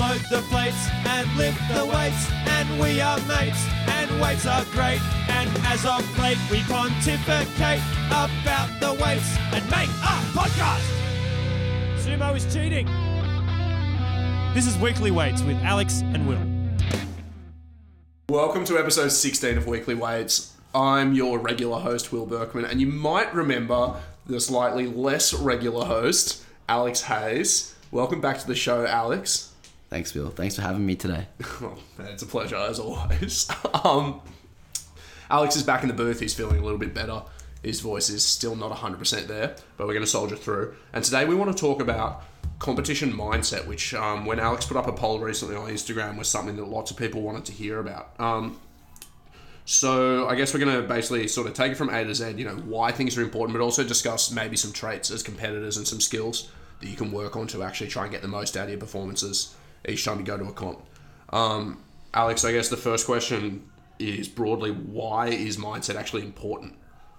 load the plates and lift the weights, and we are mates, and weights are great. And as of late, we pontificate about the weights and make a podcast. Sumo is cheating. This is Weekly Weights with Alex and Will. Welcome to episode 16 of Weekly Weights. I'm your regular host, Will Berkman, and you might remember the slightly less regular host, Alex Hayes. Welcome back to the show, Alex. Thanks, Will. Thanks for having me today. Oh, man, it's a pleasure, as always. Alex is back in the booth. He's feeling a little bit better. His voice is still not 100% there, but we're going to soldier through. And today we want to talk about competition mindset, which when Alex put up a poll recently on Instagram was something that lots of people wanted to hear about. So I guess we're going to basically sort of take it from A to Z, why things are important, but also discuss maybe some traits as competitors and some skills that you can work on to actually try and get the most out of your performances each time you go to a comp. Alex, I guess the first question is broadly, why is mindset actually important?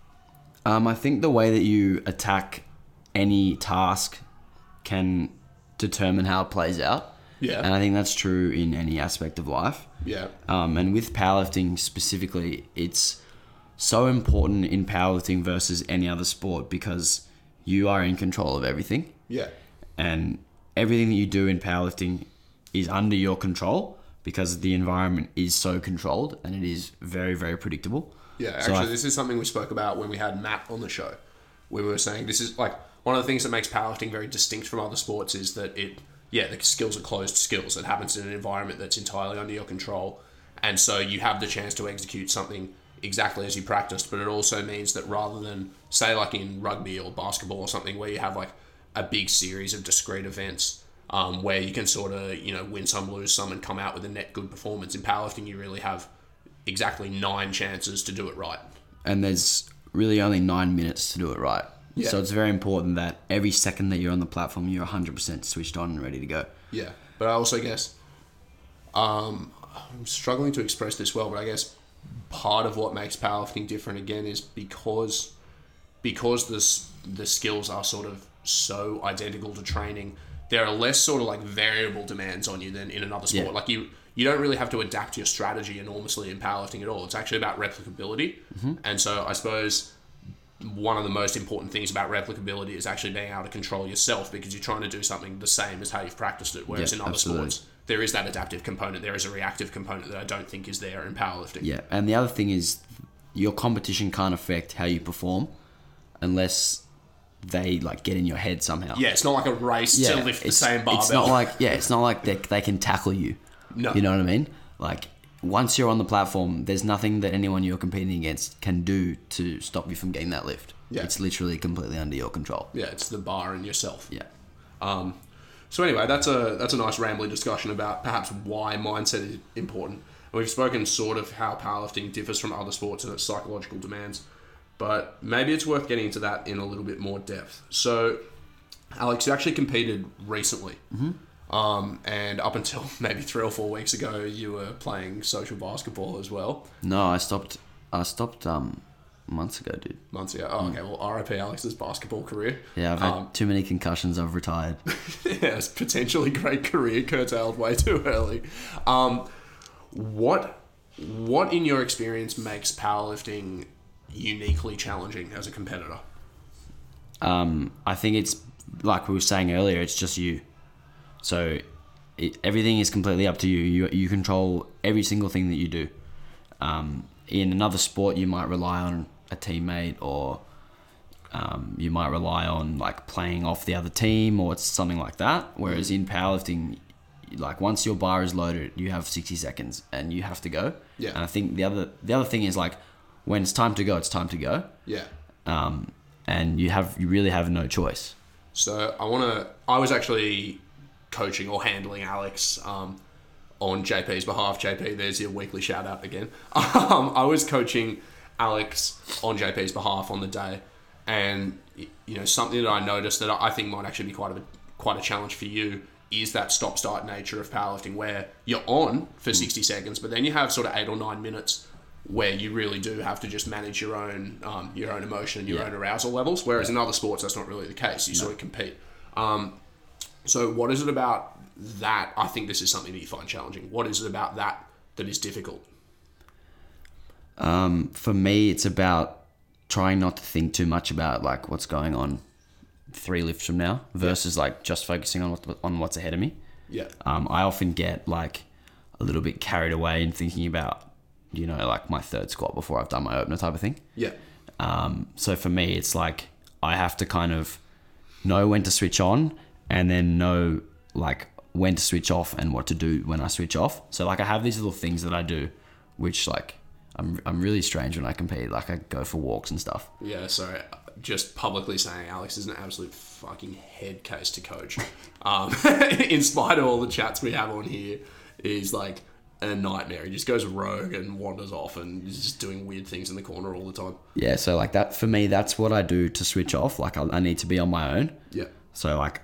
I think the way that you attack any task can determine how it plays out. Yeah. And I think that's true in any aspect of life. Yeah. And with powerlifting specifically, it's so important in powerlifting versus any other sport because you are in control of everything. Yeah. And everything that you do in powerlifting is under your control because the environment is so controlled and it is very, very predictable. Yeah, actually, this is something we spoke about when we had Matt on the show, where we were saying this is like one of the things that makes powerlifting very distinct from other sports is that the skills are closed skills. It happens in an environment that's entirely under your control. And so you have the chance to execute something exactly as you practiced, but it also means that rather than, say, like in rugby or basketball or something where you have like a big series of discrete events where you can sort of, win some, lose some, and come out with a net good performance, in powerlifting you really have exactly 9 chances to do it right. And there's really only 9 minutes to do it right. Yeah. So it's very important that every second that you're on the platform, you're 100% switched on and ready to go. Yeah. But I also guess, I'm struggling to express this well, but I guess part of what makes powerlifting different again is because the skills are sort of so identical to training, there are less sort of like variable demands on you than in another sport. Yeah. Like you don't really have to adapt your strategy enormously in powerlifting at all. It's actually about replicability. Mm-hmm. And so I suppose one of the most important things about replicability is actually being able to control yourself because you're trying to do something the same as how you've practiced it. Whereas in other sports, there is that adaptive component. There is a reactive component that I don't think is there in powerlifting. Yeah, and the other thing is your competition can't affect how you perform unless they like get in your head somehow. Yeah, it's not like a race to lift the same barbell. It's not like they can tackle you. No. You know what I mean? Like, once you're on the platform, there's nothing that anyone you're competing against can do to stop you from getting that lift. Yeah. It's literally completely under your control. Yeah, it's the bar and yourself. Yeah. So anyway, that's a nice rambling discussion about perhaps why mindset is important. We've spoken sort of how powerlifting differs from other sports and its psychological demands, but maybe it's worth getting into that in a little bit more depth. So, Alex, you actually competed recently. Mm-hmm. And up until maybe 3 or 4 weeks ago, you were playing social basketball as well. No, I stopped months ago, dude. Months ago? Oh, okay. Well, RIP Alex's basketball career. Yeah, I've had too many concussions. I've retired. Yeah, it's potentially great career curtailed way too early. What in your experience makes powerlifting uniquely challenging as a competitor? I think it's, like we were saying earlier, it's just you. So everything is completely up to you. You control every single thing that you do. In another sport, you might rely on a teammate, or you might rely on like playing off the other team or something like that. Whereas in powerlifting, like once your bar is loaded, you have 60 seconds and you have to go. Yeah. And I think the other thing is like when it's time to go, it's time to go. Yeah. And you really have no choice. So I was actually coaching or handling Alex on JP's behalf. JP, there's your weekly shout out again. I was coaching Alex on JP's behalf on the day, and something that I noticed that I think might actually be quite a challenge for you is that stop-start nature of powerlifting, where you're on for 60 seconds, but then you have sort of 8 or 9 minutes where you really do have to just manage your own emotion, your own arousal levels. Whereas in other sports, that's not really the case. You sort of compete. So what is it about that I think this is something that you find challenging? What is it about that is difficult? For me, it's about trying not to think too much about like what's going on 3 lifts from now versus like just focusing on what's ahead of me. Yeah. I often get like a little bit carried away in thinking about, you know, like my 3rd squat before I've done my opener type of thing. Yeah. So for me, it's like I have to kind of know when to switch on and then know like when to switch off and what to do when I switch off. So like I have these little things that I do, which like I'm really strange when I compete. Like I go for walks and stuff. Yeah, sorry. Just publicly saying Alex is an absolute fucking head case to coach. In spite of all the chats we have on here, is like a nightmare. He just goes rogue and wanders off and is just doing weird things in the corner all the time. Yeah, so like that for me, that's what I do to switch off. Like I need to be on my own. Yeah. So like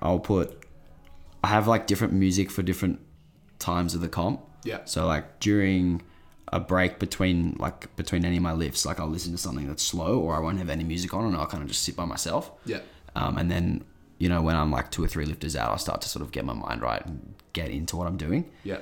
I have like different music for different times of the comp. Yeah. So like during a break between any of my lifts, like I'll listen to something that's slow or I won't have any music on and I'll kind of just sit by myself. Yeah. And then, you know, when I'm like 2 or 3 lifters out, I'll start to sort of get my mind right and get into what I'm doing. Yeah.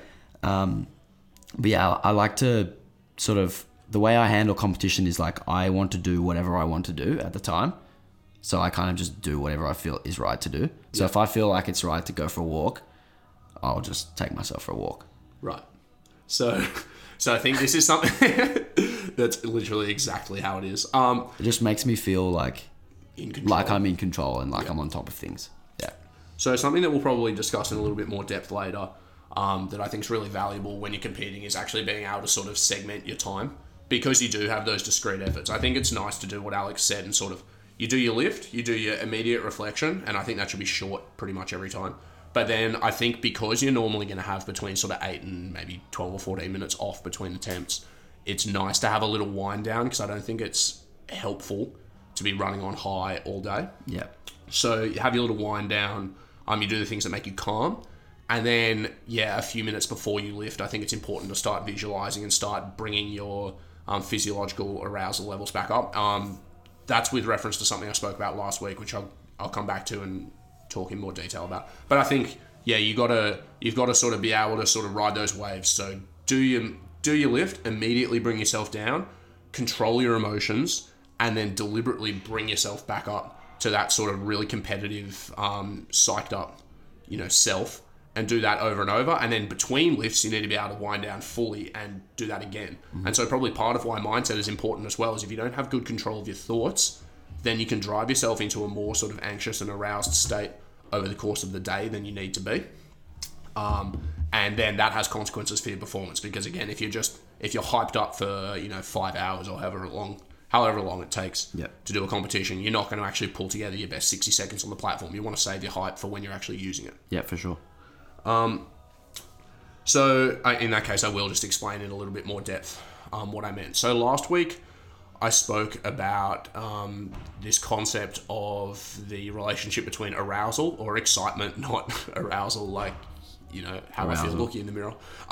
But yeah, I like to sort of, the way I handle competition is like I want to do whatever I want to do at the time. So I kind of just do whatever I feel is right to do. So if I feel like it's right to go for a walk, I'll just take myself for a walk. Right. So I think this is something that's literally exactly how it is. It just makes me feel like In control. like I'm in control and like I'm on top of things. Yeah. So something that we'll probably discuss in a little bit more depth later, that I think is really valuable when you're competing is actually being able to sort of segment your time, because you do have those discrete efforts. I think it's nice to do what Alex said and sort of, you do your lift, you do your immediate reflection, and I think that should be short pretty much every time. But then I think because you're normally going to have between sort of 8 and maybe 12 or 14 minutes off between attempts, it's nice to have a little wind down, because I don't think it's helpful to be running on high all day. Yeah. So you have your little wind down, you do the things that make you calm, and then, a few minutes before you lift, I think it's important to start visualizing and start bringing your physiological arousal levels back up. That's with reference to something I spoke about last week, which I'll come back to and talk in more detail about. But I think, you've got to sort of be able to sort of ride those waves. So do your lift, immediately bring yourself down, control your emotions, and then deliberately bring yourself back up to that sort of really competitive, psyched up, self, and do that over and over. And then between lifts, you need to be able to wind down fully and do that again. Mm-hmm. And so probably part of why mindset is important as well is if you don't have good control of your thoughts, then you can drive yourself into a more sort of anxious and aroused state over the course of the day than you need to be. And then that has consequences for your performance, because again, if you're hyped up for, 5 hours or however long it takes to do a competition, you're not going to actually pull together your best 60 seconds on the platform. You want to save your hype for when you're actually using it. Yeah, for sure. So in that case, I will just explain in a little bit more depth what I meant. So last week, I spoke about this concept of the relationship between arousal or excitement, not arousal like, how arousal. I feel looking in the mirror.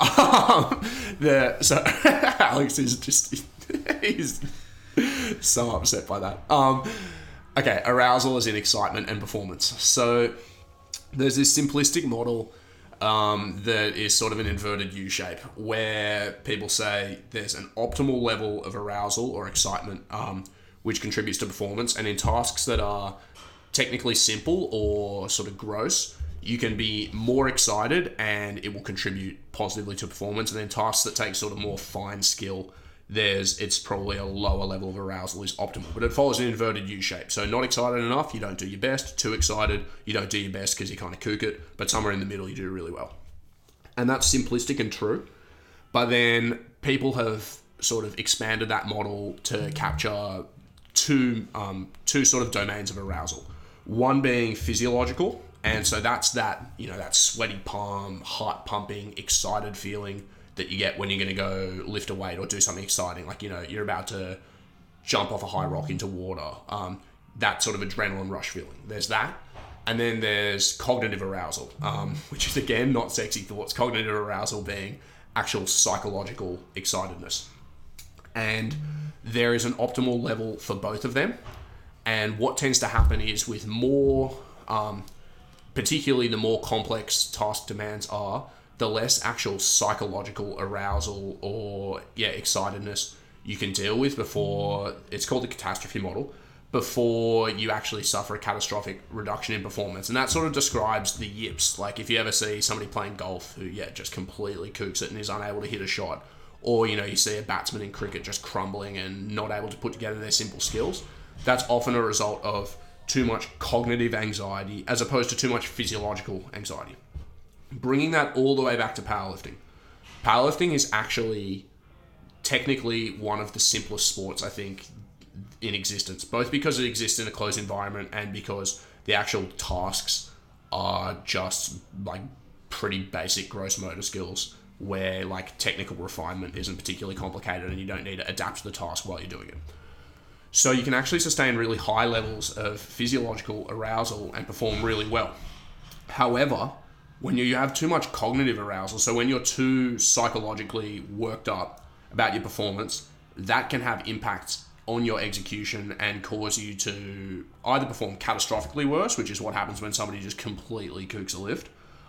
So Alex is just, he's so upset by that. Okay, arousal is in excitement and performance. So there's this simplistic model that is sort of an inverted U shape, where people say there's an optimal level of arousal or excitement, which contributes to performance. And in tasks that are technically simple or sort of gross, you can be more excited and it will contribute positively to performance. And then tasks that take sort of more fine skill, it's probably a lower level of arousal is optimal, but it follows an inverted U shape. So not excited enough, you don't do your best. Too excited, you don't do your best because you kind of kook it, but somewhere in the middle, you do really well. And that's simplistic and true. But then people have sort of expanded that model to capture two sort of domains of arousal. One being physiological. And so that's that sweaty palm, heart pumping, excited feeling that you get when you're going to go lift a weight or do something exciting. Like, you're about to jump off a high rock into water. That sort of adrenaline rush feeling. There's that. And then there's cognitive arousal, which is, again, not sexy thoughts. Cognitive arousal being actual psychological excitedness. And there is an optimal level for both of them. And what tends to happen is with more particularly the more complex task demands are, the less actual psychological arousal or excitedness you can deal with before, it's called the catastrophe model, before you actually suffer a catastrophic reduction in performance. And that sort of describes the yips. Like if you ever see somebody playing golf who, just completely kooks it and is unable to hit a shot, or, you see a batsman in cricket just crumbling and not able to put together their simple skills, that's often a result of too much cognitive anxiety as opposed to too much physiological anxiety. Bringing that all the way back to powerlifting. Powerlifting is actually technically one of the simplest sports, I think, in existence, both because it exists in a closed environment and because the actual tasks are just like pretty basic gross motor skills where like technical refinement isn't particularly complicated and you don't need to adapt to the task while you're doing it. So you can actually sustain really high levels of physiological arousal and perform really well. However, when you have too much cognitive arousal, so when you're too psychologically worked up about your performance, that can have impacts on your execution and cause you to either perform catastrophically worse, which is what happens when somebody just completely kooks a lift,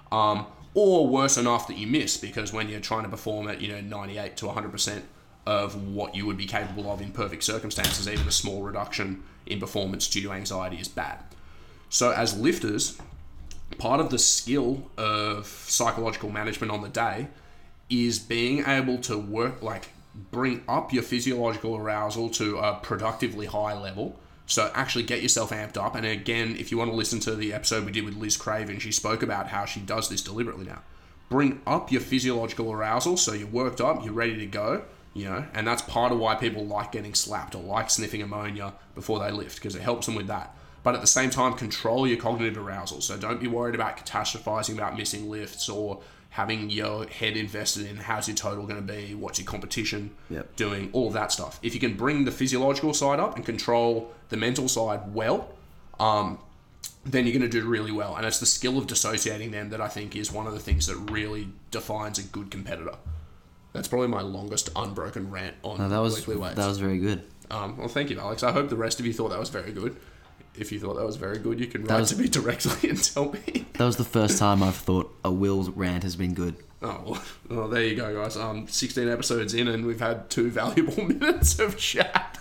or worse enough that you miss, because when you're trying to perform at 98 to 100% of what you would be capable of in perfect circumstances, even a small reduction in performance due to anxiety is bad. So as lifters, part of the skill of psychological management on the day is being able to bring up your physiological arousal to a productively high level. So actually get yourself amped up. And again, if you want to listen to the episode we did with Liz Craven, she spoke about how she does this deliberately now. Bring up your physiological arousal so you're worked up, you're ready to go, and that's part of why people like getting slapped or like sniffing ammonia before they lift, because it helps them with that. But at the same time, control your cognitive arousal. So don't be worried about catastrophizing about missing lifts or having your head invested in how's your total going to be, what's your competition doing, all of that stuff. If you can bring the physiological side up and control the mental side well, then you're going to do really well. And it's the skill of dissociating them that I think is one of the things that really defines a good competitor. That's probably my longest unbroken rant on weekly weights. That was very good. Well, thank you, Alex. I hope the rest of you thought that was very good. If you thought that was very good, you can write to me directly and tell me. That was the first time I've thought a Will's rant has been good. Oh, well, there you go, guys. 16 episodes in and we've had 2 valuable minutes of chat.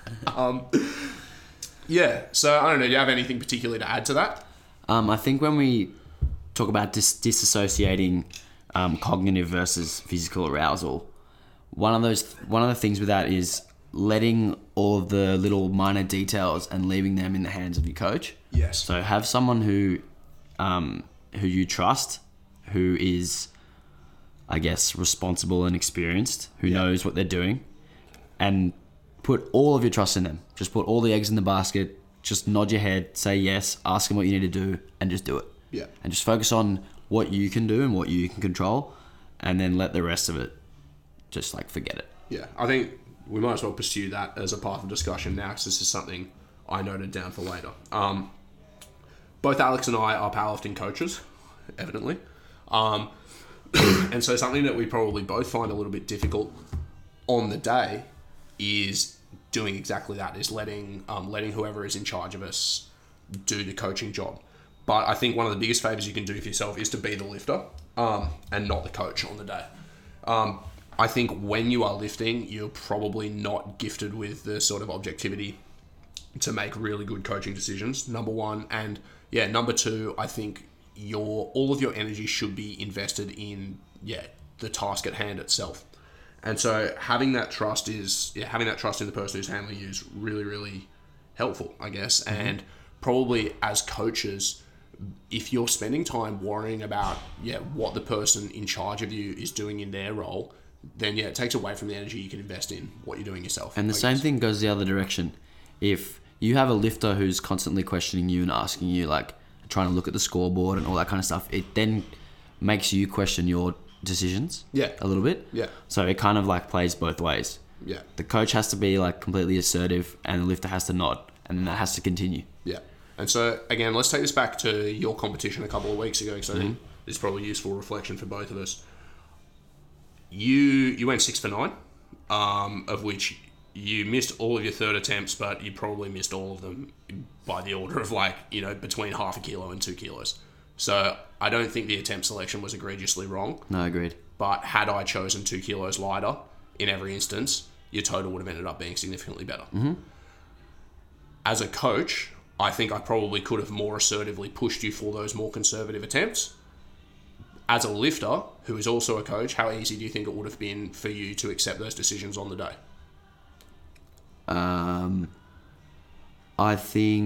So I don't know, do you have anything particularly to add to that? I think when we talk about disassociating cognitive versus physical arousal, one of the things with that is letting all of the little minor details and leaving them in the hands of your coach. Yes. So have someone who you trust, who is, I guess, responsible and experienced, who knows what they're doing, and put all of your trust in them. Just put all the eggs in the basket. Just nod your head, say yes, ask them what you need to do, and just do it. Yeah. And just focus on what you can do and what you can control, and then let the rest of it just forget it. Yeah, I think we might as well pursue that as a path of discussion now, because this is something I noted down for later. Both Alex and I are powerlifting coaches, evidently. And so something that we probably both find a little bit difficult on the day is doing exactly that, is letting whoever is in charge of us do the coaching job. But I think one of the biggest favors you can do for yourself is to be the lifter and not the coach on the day. I think when you are lifting, you're probably not gifted with the sort of objectivity to make really good coaching decisions, number one. And number two, I think all of your energy should be invested in the task at hand itself. And so having that trust in the person who's handling you is really, really helpful, I guess. Mm-hmm. And probably as coaches, if you're spending time worrying about what the person in charge of you is doing in their role, then it takes away from the energy you can invest in what you're doing yourself. And the same thing goes the other direction. If you have a lifter who's constantly questioning you and asking you, trying to look at the scoreboard and all that kind of stuff, it then makes you question your decisions a little bit. Yeah. So it kind of plays both ways. Yeah. The coach has to be completely assertive and the lifter has to nod, and then that has to continue. Yeah. And so again, let's take this back to your competition a couple of weeks ago, because I think this is probably useful reflection for both of us. You went 6 for 9, of which you missed all of your third attempts, but you probably missed all of them by the order of between half a kilo and 2 kilos. So I don't think the attempt selection was egregiously wrong. No, agreed. But had I chosen 2 kilos lighter in every instance, your total would have ended up being significantly better. Mm-hmm. As a coach, I think I probably could have more assertively pushed you for those more conservative attempts. As a lifter, who is also a coach, how easy do you think it would have been for you to accept those decisions on the day? I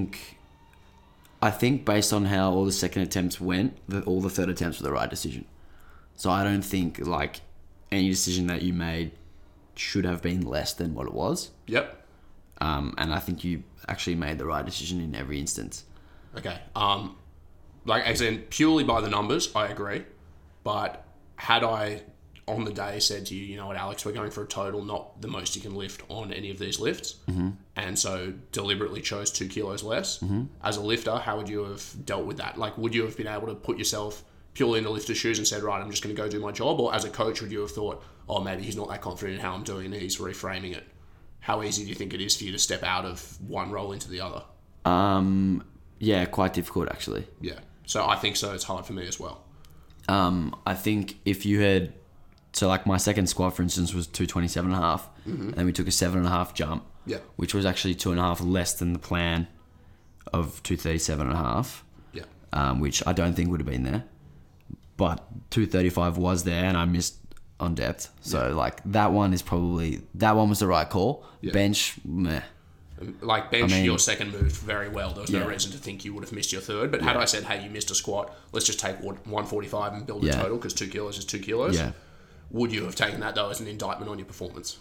think based on how all the second attempts went, all the third attempts were the right decision. So I don't think like any decision that you made should have been less than what it was. Yep. And I think you actually made the right decision in every instance. Okay. Like as in purely by the numbers, I agree. But had I on the day said to you, you know what, Alex, we're going for a total, not the most you can lift on any of these lifts, and so deliberately chose 2 kilos less, as a lifter, how would you have dealt with that? Like, would you have been able to put yourself purely in the lifter's shoes and said, right, I'm just going to go do my job? Or as a coach, would you have thought, oh, maybe he's not that confident in how I'm doing it, he's reframing it? How easy do you think it is for you to step out of one role into the other? Yeah, quite difficult actually. Yeah. So I think so. It's hard for me as well. I think if you had, so like my second squat, for instance, was 227.5, and then we took a 7.5 jump, Yeah. which was actually 2.5 less than the plan of 237.5, which I don't think would have been there. But 235 was there, and I missed on depth. So like that one was the right call. Yeah. Bench, meh. Like bench, I mean, your second moved very well. There was no Yeah. reason to think you would have missed your third. But had I said, hey, you missed a squat, let's just take 145 and build a total because 2 kilos is 2 kilos. Yeah. Would you have taken that though as an indictment on your performance?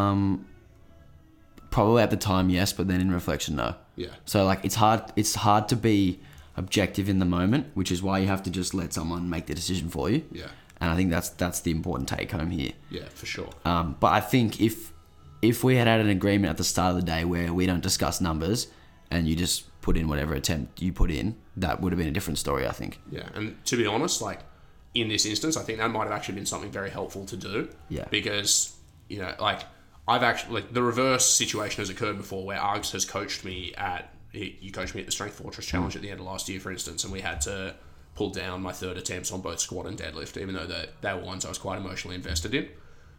Probably at the time, yes, but then in reflection, no. Yeah. So like it's hard to be objective in the moment, which is why you have to just let someone make the decision for you. Yeah. And I think that's the important take home here. Yeah, for sure. But I think if we had an agreement at the start of the day where we don't discuss numbers and you just put in whatever attempt you put in, that would have been a different story, I think. Yeah, and to be honest, like in this instance, I think that might have actually been something very helpful to do. Yeah. Because, you know, like I've actually, like the reverse situation has occurred before where Args has coached me you coached me at the Strength Fortress Challenge at the end of last year, for instance, and we had to pull down my third attempts on both squat and deadlift, even though they were ones I was quite emotionally invested in.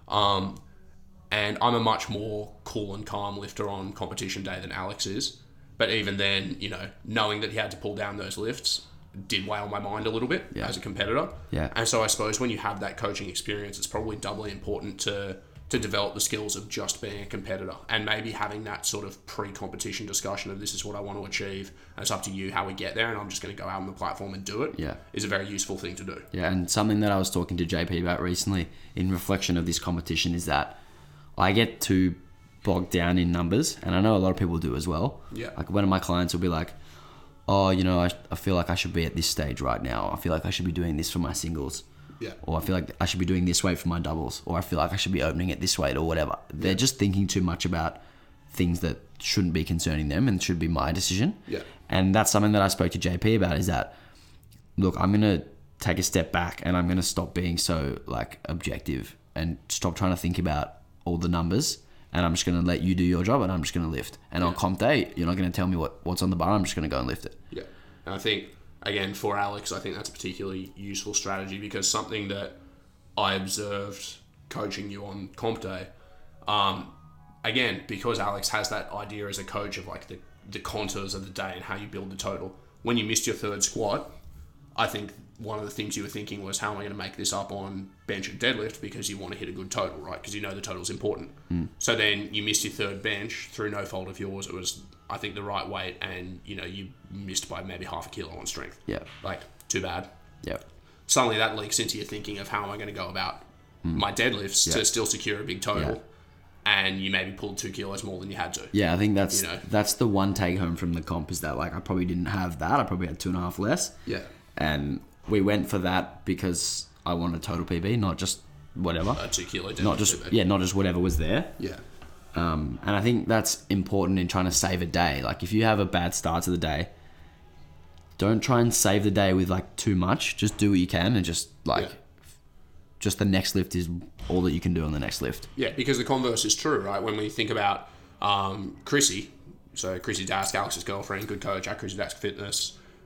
And I'm a much more cool and calm lifter on competition day than Alex is. But even then, you know, knowing that he had to pull down those lifts did weigh on my mind a little bit as a competitor. Yeah. And so I suppose when you have that coaching experience, it's probably doubly important to develop the skills of just being a competitor and maybe having that sort of pre-competition discussion of this is what I want to achieve and it's up to you how we get there and I'm just going to go out on the platform and do it is a very useful thing to do. Yeah, and something that I was talking to JP about recently in reflection of this competition is that I get too bogged down in numbers, and I know a lot of people do as well. Yeah. Like one of my clients will be like, oh, you know, I feel like I should be at this stage right now. I feel like I should be doing this for my singles. Yeah. Or I feel like I should be doing this weight for my doubles. Or I feel like I should be opening at this weight or whatever. They're just thinking too much about things that shouldn't be concerning them and should be my decision. Yeah. And that's something that I spoke to JP about is that, look, I'm going to take a step back and I'm going to stop being so like objective and stop trying to think about all the numbers. And I'm just going to let you do your job and I'm just going to lift. And on comp day, you're not going to tell me what's on the bar. I'm just going to go and lift it. Yeah. And I think, again, for Alex, I think that's a particularly useful strategy because something that I observed coaching you on comp day, again, because Alex has that idea as a coach of like the contours of the day and how you build the total. When you missed your third squat, I think one of the things you were thinking was how am I going to make this up on bench and deadlift because you want to hit a good total, right? Because you know the total is important. So then you missed your third bench through no fault of yours. It was, I think, the right weight and, you know, you missed by maybe half a kilo on strength. Yeah. Like, too bad. Yeah. Suddenly that leaks into your thinking of how am I going to go about my deadlifts to still secure a big total. Yeah. And you maybe pulled 2 kilos more than you had to. Yeah, I think that's You know? that's the one take home from the comp is that like I probably didn't have that. I probably had 2.5 less. Yeah. And we went for that because I wanted a total PB, not just whatever. 2 kilo deadlift. Not just whatever was there. Yeah. And I think that's important in trying to save a day. Like if you have a bad start to the day, don't try and save the day with like too much. Just do what you can and just just the next lift is all that you can do on the next lift. Yeah, because the converse is true, right? When we think about Chrissy, so Chrissy Dask, Alex's girlfriend, good coach at Chrissy Dask Fitness,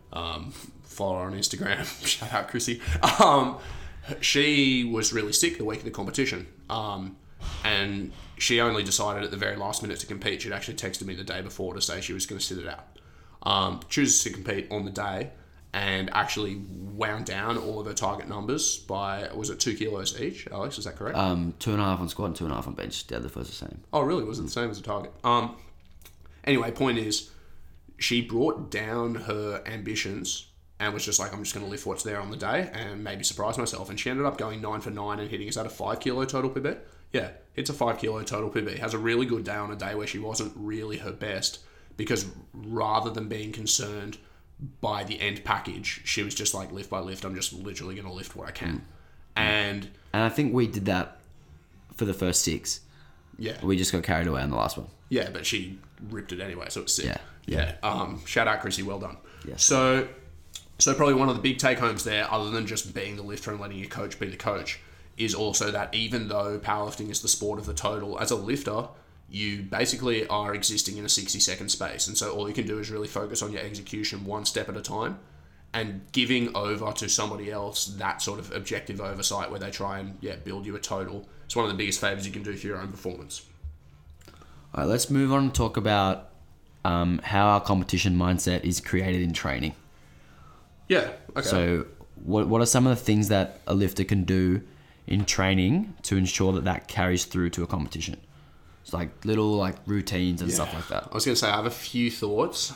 Follow her on Instagram. Shout out Chrissy. She was really sick the week of the competition. And she only decided at the very last minute to compete. She'd actually texted me the day before to say she was going to sit it out. Chooses to compete on the day and actually wound down all of her target numbers by, was it 2 kilos each? Alex, is that correct? 2.5 on squat and 2.5 on bench. The other was the same. Oh, really? Was it the same as the target? Anyway, point is, she brought down her ambitions and was just like, I'm just going to lift what's there on the day and maybe surprise myself. And she ended up going 9 for 9 and hitting, is that a 5 kilo total PB? Yeah, it's a 5 kilo total PB. Has a really good day on a day where she wasn't really her best, because rather than being concerned by the end package, she was just like, lift by lift, I'm just literally going to lift what I can. And I think we did that for the first 6. yeah. We just got carried away on the last one. Yeah, but she ripped it anyway, so it's sick. Yeah. Shout out Chrissy, well done. Yes. So probably one of the big take homes there, other than just being the lifter and letting your coach be the coach, is also that even though powerlifting is the sport of the total, as a lifter, you basically are existing in a 60-second space. And so all you can do is really focus on your execution one step at a time, and giving over to somebody else that sort of objective oversight where they try and build you a total. It's one of the biggest favors you can do for your own performance. All right, let's move on and talk about how our competition mindset is created in training. Yeah, okay. So what are some of the things that a lifter can do in training to ensure that carries through to a competition? It's like little like routines and stuff like that. I was going to say, I have a few thoughts.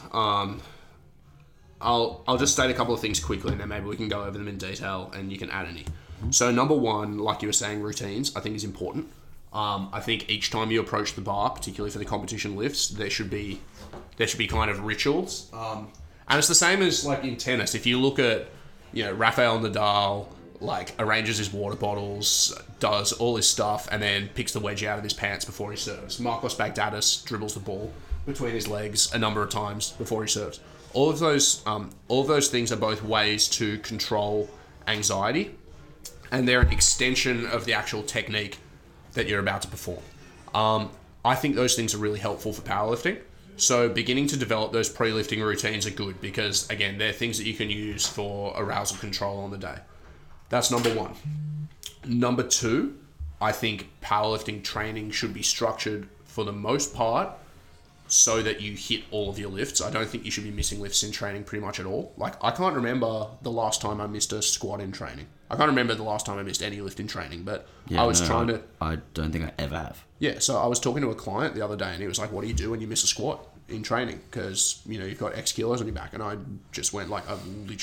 I'll just state a couple of things quickly and then maybe we can go over them in detail and you can add any. So number one, like you were saying, routines, I think is important. I think each time you approach the bar, particularly for the competition lifts, there should be kind of rituals. And it's the same as like in tennis. If you look at, Rafael Nadal, like arranges his water bottles, does all his stuff, and then picks the wedgie out of his pants before he serves. Marcos Bagdatis dribbles the ball between his legs a number of times before he serves. All of those things are both ways to control anxiety, and they're an extension of the actual technique that you're about to perform. I think those things are really helpful for powerlifting. So beginning to develop those pre-lifting routines are good because, again, they're things that you can use for arousal control on the day. That's number one. Number two, I think powerlifting training should be structured for the most part so that you hit all of your lifts. I don't think you should be missing lifts in training pretty much at all. Like, I can't remember the last time I missed a squat in training. I can't remember the last time I missed any lift in training, but I don't think I ever have. Yeah, so I was talking to a client the other day and he was like, what do you do when you miss a squat in training? Because, you've got X kilos on your back. And I just went like,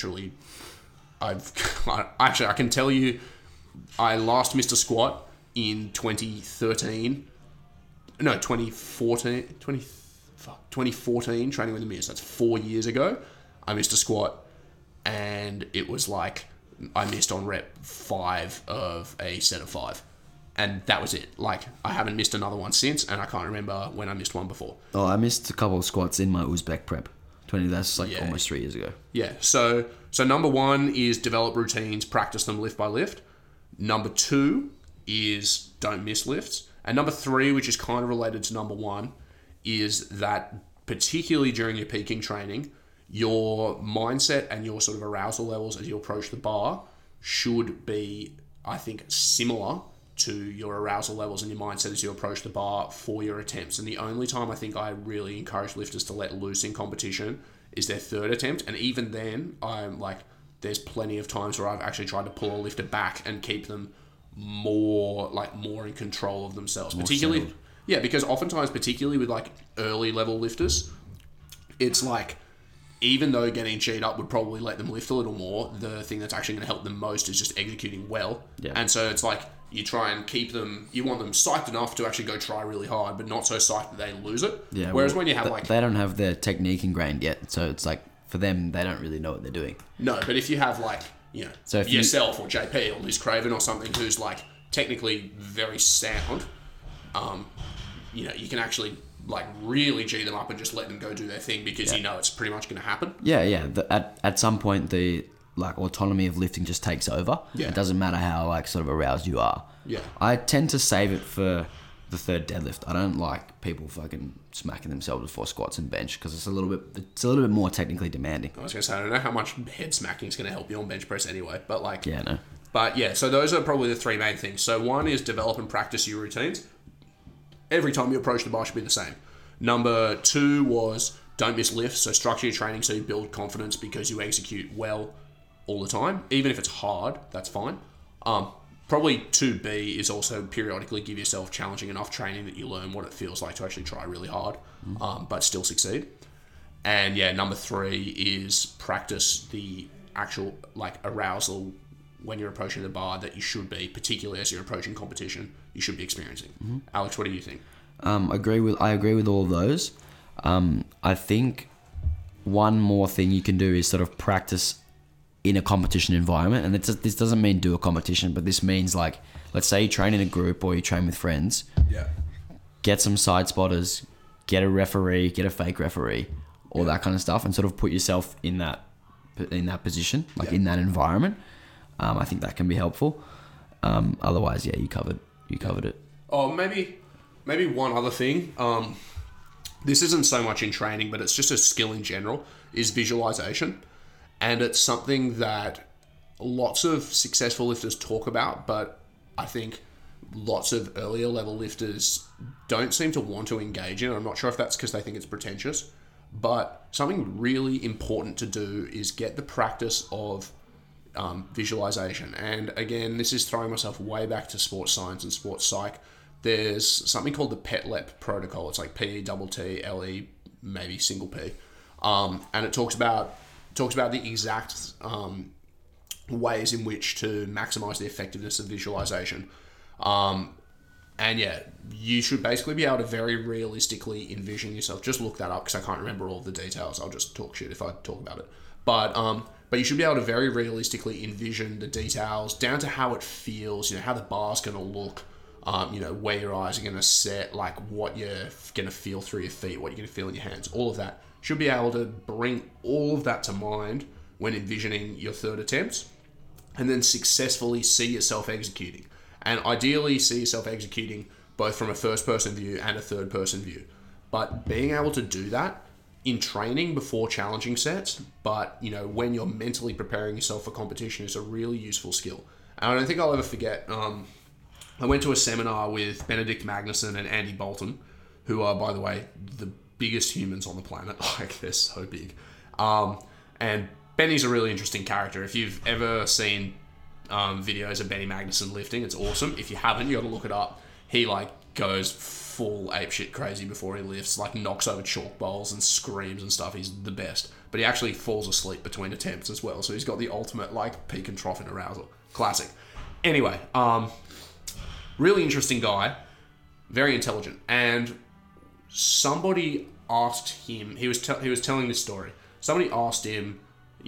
actually, I can tell you, I last missed a squat in 2014, training with the Miz. That's 4 years ago. I missed a squat and it was like, I missed on rep 5 of a set of 5. And that was it. Like, I haven't missed another one since, and I can't remember when I missed one before. Oh, I missed a couple of squats in my Uzbek prep. That's like almost 3 years ago. Yeah. So number one is develop routines, practice them lift by lift. Number two is don't miss lifts. And number three, which is kind of related to number one, is that particularly during your peaking training, your mindset and your sort of arousal levels as you approach the bar should be, I think, similar to your arousal levels and your mindset as you approach the bar for your attempts. And the only time I think I really encourage lifters to let loose in competition is their third attempt. And even then, I'm like, there's plenty of times where I've actually tried to pull a lifter back and keep them more in control of themselves. Particularly, settled. Yeah, because oftentimes, particularly with like early level lifters, it's like, even though getting G'd up would probably let them lift a little more, the thing that's actually going to help them most is just executing well. Yeah. And so it's like, you try and keep them, you want them psyched enough to actually go try really hard, but not so psyched that they lose it. Yeah. Whereas when you have they don't have their technique ingrained yet. So it's like, for them, they don't really know what they're doing. No, but if you have like, so if yourself or JP or Liz Craven or something who's like technically very sound, you can actually like really G them up and just let them go do their thing because it's pretty much going to happen. Yeah. At some point, the like autonomy of lifting just takes over. Yeah. It doesn't matter how like sort of aroused you are. Yeah. I tend to save it for the third deadlift. I don't like people fucking smacking themselves before squats and bench because it's a little bit more technically demanding. I was going to say, I don't know how much head smacking is going to help you on bench press anyway, but like... Yeah, no. But yeah, so those are probably the three main things. So one is develop and practice your routines. Every time you approach the bar should be the same. Number 2 was don't miss lifts. So structure your training so you build confidence because you execute well all the time. Even if it's hard, that's fine. Probably 2B is also periodically give yourself challenging enough training that you learn what it feels like to actually try really hard, but still succeed. And yeah, number 3 is practice the actual like arousal when you're approaching the bar that you should be, particularly as you're approaching competition, you should be experiencing. Alex, what do you think? I agree with all of those. I think one more thing you can do is sort of practice in a competition environment, and this doesn't mean do a competition, but this means like, let's say you train in a group or you train with friends. Yeah. Get some side spotters, get a referee, get a fake referee, all that kind of stuff, and sort of put yourself in that position, like in that environment. I think that can be helpful. Otherwise, yeah, you covered it. Oh, maybe one other thing. This isn't so much in training, but it's just a skill in general, is visualization. And it's something that lots of successful lifters talk about, but I think lots of earlier level lifters don't seem to want to engage in. I'm not sure if that's because they think it's pretentious, but something really important to do is get the practice of visualization. And again, this is throwing myself way back to sports science and sports psych. There's something called the PETLEP protocol. It's like PETTLE, maybe single P. And it talks about the exact ways in which to maximize the effectiveness of visualization. And yeah, you should basically be able to very realistically envision yourself. Just look that up because I can't remember all of the details. I'll just talk shit if I talk about it. But you should be able to very realistically envision the details down to how it feels, how the bar's going to look, where your eyes are going to set, like what you're going to feel through your feet, what you're going to feel in your hands, all of that. Should be able to bring all of that to mind when envisioning your third attempts and then successfully see yourself executing. And ideally see yourself executing both from a first-person view and a third-person view. But being able to do that in training before challenging sets, but when you're mentally preparing yourself for competition is a really useful skill. And I don't think I'll ever forget, I went to a seminar with Benedict Magnuson and Andy Bolton, who are, by the way, the biggest humans on the planet. Like, they're so big. And Benny's a really interesting character. If you've ever seen videos of Benny Magnuson lifting, it's awesome. If you haven't, you got to look it up. He goes full apeshit crazy before he lifts, knocks over chalk bowls and screams and stuff. He's the best. But he actually falls asleep between attempts as well. So he's got the ultimate peak and trough in arousal. Classic. Anyway, really interesting guy, very intelligent. And somebody asked him, he was telling this story. Somebody asked him,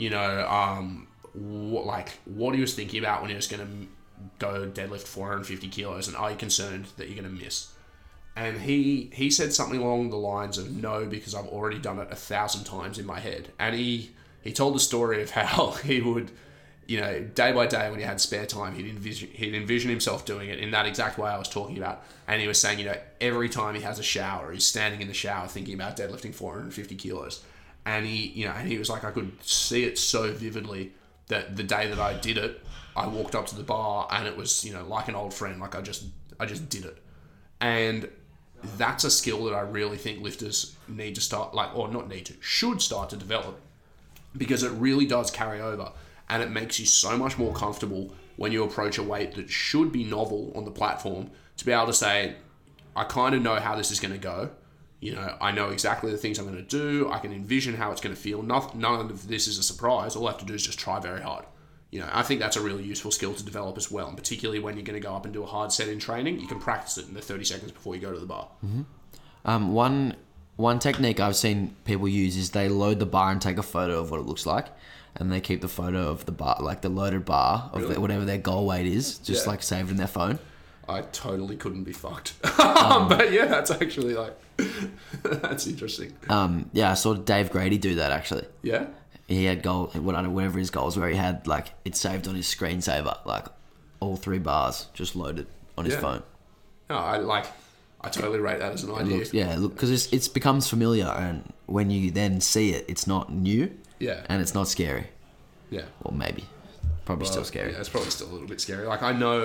what he was thinking about when he was going to go deadlift 450 kilos, and are you concerned that you're going to miss? And he said something along the lines of, no, because I've already done it 1,000 times in my head. And he told the story of how he would, day by day when he had spare time, he'd envision himself doing it in that exact way I was talking about. And he was saying, every time he has a shower, he's standing in the shower thinking about deadlifting 450 kilos. And he was like, I could see it so vividly that the day that I did it, I walked up to the bar and it was, like an old friend, I just did it. And that's a skill that I really think lifters need to start, should start to develop, because it really does carry over. And it makes you so much more comfortable when you approach a weight that should be novel on the platform to be able to say, I kind of know how this is going to go. I know exactly the things I'm going to do. I can envision how it's going to feel. None of this is a surprise. All I have to do is just try very hard. I think that's a really useful skill to develop as well. And particularly when you're going to go up and do a hard set in training, you can practice it in the 30 seconds before you go to the bar. Mm-hmm. One technique I've seen people use is they load the bar and take a photo of what it looks like. And they keep the photo of the bar, the loaded bar of whatever their goal weight is, just saved in their phone. I totally couldn't be fucked. But yeah, that's actually that's interesting. I saw Dave Grady do that actually. Yeah? He had whatever his goals were, he had it saved on his screensaver, all 3 bars just loaded on his phone. No, I totally rate that as an idea. Because it becomes familiar, and when you then see it, it's not new. Yeah. And it's not scary. Yeah. Or maybe. Probably still scary. Yeah, it's probably still a little bit scary. Like, I know...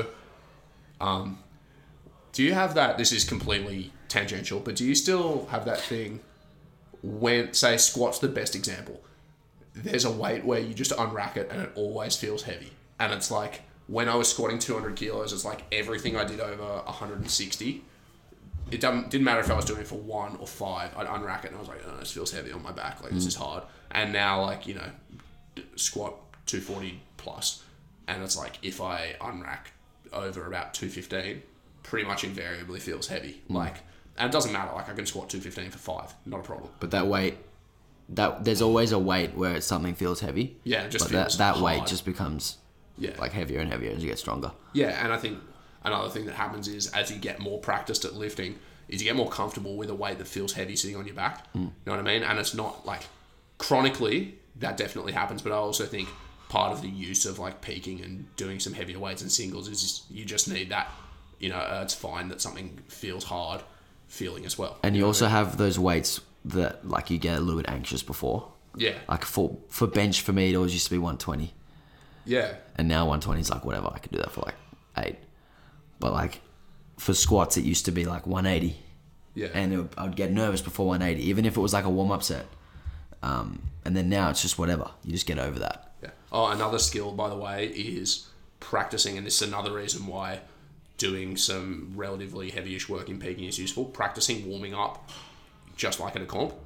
do you have that... This is completely tangential, but do you still have that thing when... Say, squat's the best example. There's a weight where you just unrack it and it always feels heavy. And it's like, when I was squatting 200 kilos, it's like everything I did over 160... It didn't matter if I was doing it for 1 or 5. I'd unrack it and I was like, oh, this feels heavy on my back. Like, this is hard. And now, like, you know, squat 240 plus. And it's like, if I unrack over about 215, pretty much invariably feels heavy. Like, and it doesn't matter. Like, I can squat 215 for 5. Not a problem. But that weight, there's always a weight where something feels heavy. Yeah, it just but feels that hard. weight just becomes like heavier and heavier as you get stronger. Yeah, and I think another thing that happens is as you get more practiced at lifting, is you get more comfortable with a weight that feels heavy sitting on your back. You know what I mean? And it's not like chronically, that definitely happens, but I also think part of the use of like peaking and doing some heavier weights and singles is you just need that, you know, it's fine that something feels hard feeling as well. And you also have those weights that like you get a little bit anxious before. Yeah. Like for bench, for me, it always used to be 120. Yeah. And now 120 is like whatever, I could do that for like 8. But like for squats, it used to be like 180. Yeah. And I would get nervous before 180, even if it was like a warm-up set. And then now it's just whatever. You just get over that. Yeah. Oh, another skill, by the way, is practicing, and this is another reason why doing some relatively heavyish work in peaking is useful. Practicing warming up, just like at a comp.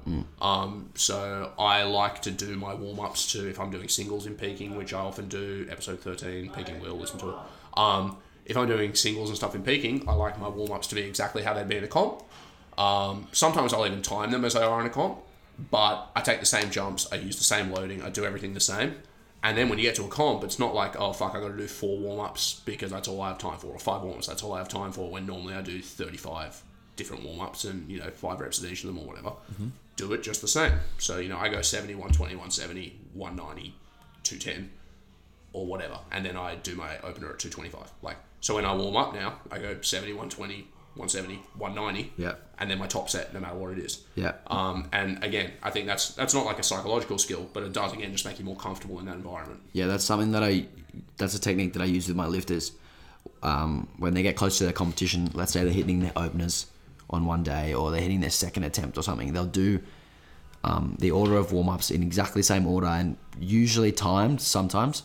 So I like to do my warm-ups to, if I'm doing singles in peaking, which I often do, episode 13, Peaking Will, listen to it. If I'm doing singles and stuff in peaking, I like my warm-ups to be exactly how they'd be in a comp. Sometimes I'll even time them as they are in a comp, but I take the same jumps, I use the same loading, I do everything the same. And then when you get to a comp, it's not like, oh fuck, I got to do 4 warm-ups because that's all I have time for, or 5 warm-ups, that's all I have time for, when normally I do 35 different warm-ups and, you know, 5 reps at each of them or whatever. Do it just the same. So, you know, I go 70, 120, 170, 190, 210, or whatever. And then I do my opener at 225. Like, so when I warm up now, I go 70, 120, 170, 190, and then my top set, no matter what it is. And again, I think that's not like a psychological skill, but it does, again, just make you more comfortable in that environment. Yeah, that's something that's a technique that I use with my lifters. When they get close to their competition, let's say they're hitting their openers on one day, or they're hitting their second attempt or something, they'll do the order of warm-ups in exactly the same order, and usually timed sometimes.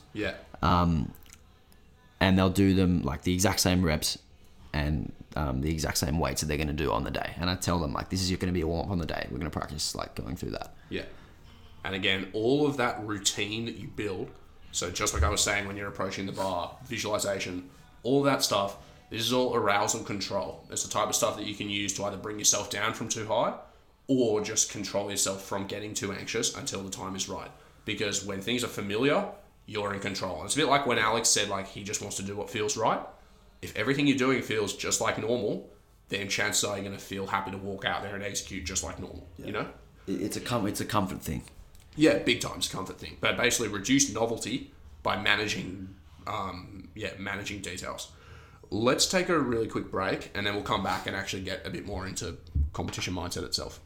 And they'll do them like the exact same reps and the exact same weights that they're going to do on the day. And I tell them, like, this is going to be a warm-up on the day. We're going to practice, like, going through that. Yeah. And again, all of that routine that you build, so just like I was saying when you're approaching the bar, visualization, all that stuff, this is all arousal control. It's the type of stuff that you can use to either bring yourself down from too high or just control yourself from getting too anxious until the time is right. Because when things are familiar, you're in control. And it's a bit like when Alex said, like, he just wants to do what feels right. If everything you're doing feels just like normal, then chances are you're going to feel happy to walk out there and execute just like normal, you know? It's a comfort thing. Yeah, big time, it's a comfort thing. But basically reduce novelty by managing details. Let's take a really quick break, and then we'll come back and actually get a bit more into competition mindset itself.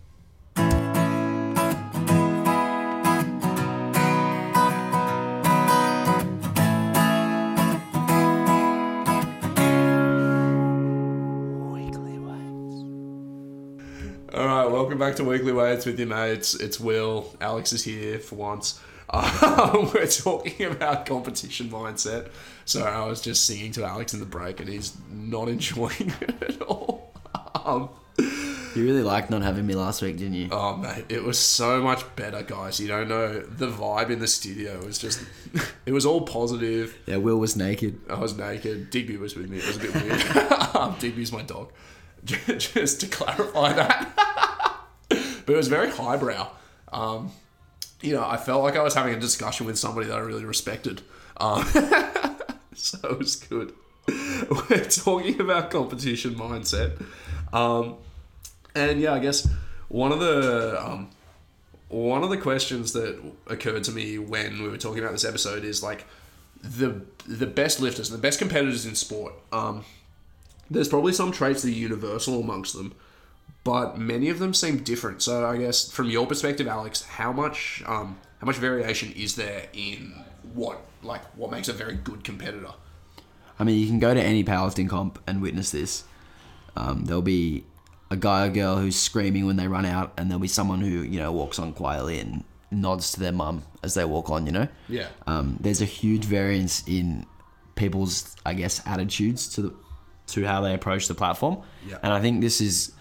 Welcome back to Weekly Weights with your mates. It's Will. Alex is here for once. We're talking about competition mindset. So I was just singing to Alex in the break and he's not enjoying it at all. You really liked not having me last week, didn't you? Oh, mate. It was so much better, guys. You don't know. The vibe in the studio was just... It was all positive. Yeah, Will was naked. I was naked. Digby was with me. It was a bit weird. Digby's my dog. Just to clarify that. But it was very highbrow. You know, I felt like I was having a discussion with somebody that I really respected. So it was good. We're talking about competition mindset. And yeah, I guess one of the questions that occurred to me when we were talking about this episode is like the best lifters, the best competitors in sport, there's probably some traits that are universal amongst them, but many of them seem different. So I guess from your perspective, Alex, how much variation is there in what makes a very good competitor? I mean, you can go to any powerlifting comp and witness this. There'll be a guy or girl who's screaming when they run out, and there'll be someone who, walks on quietly and nods to their mum as they walk on, Yeah. There's a huge variance in people's, I guess, attitudes to how they approach the platform. Yeah. And I think this is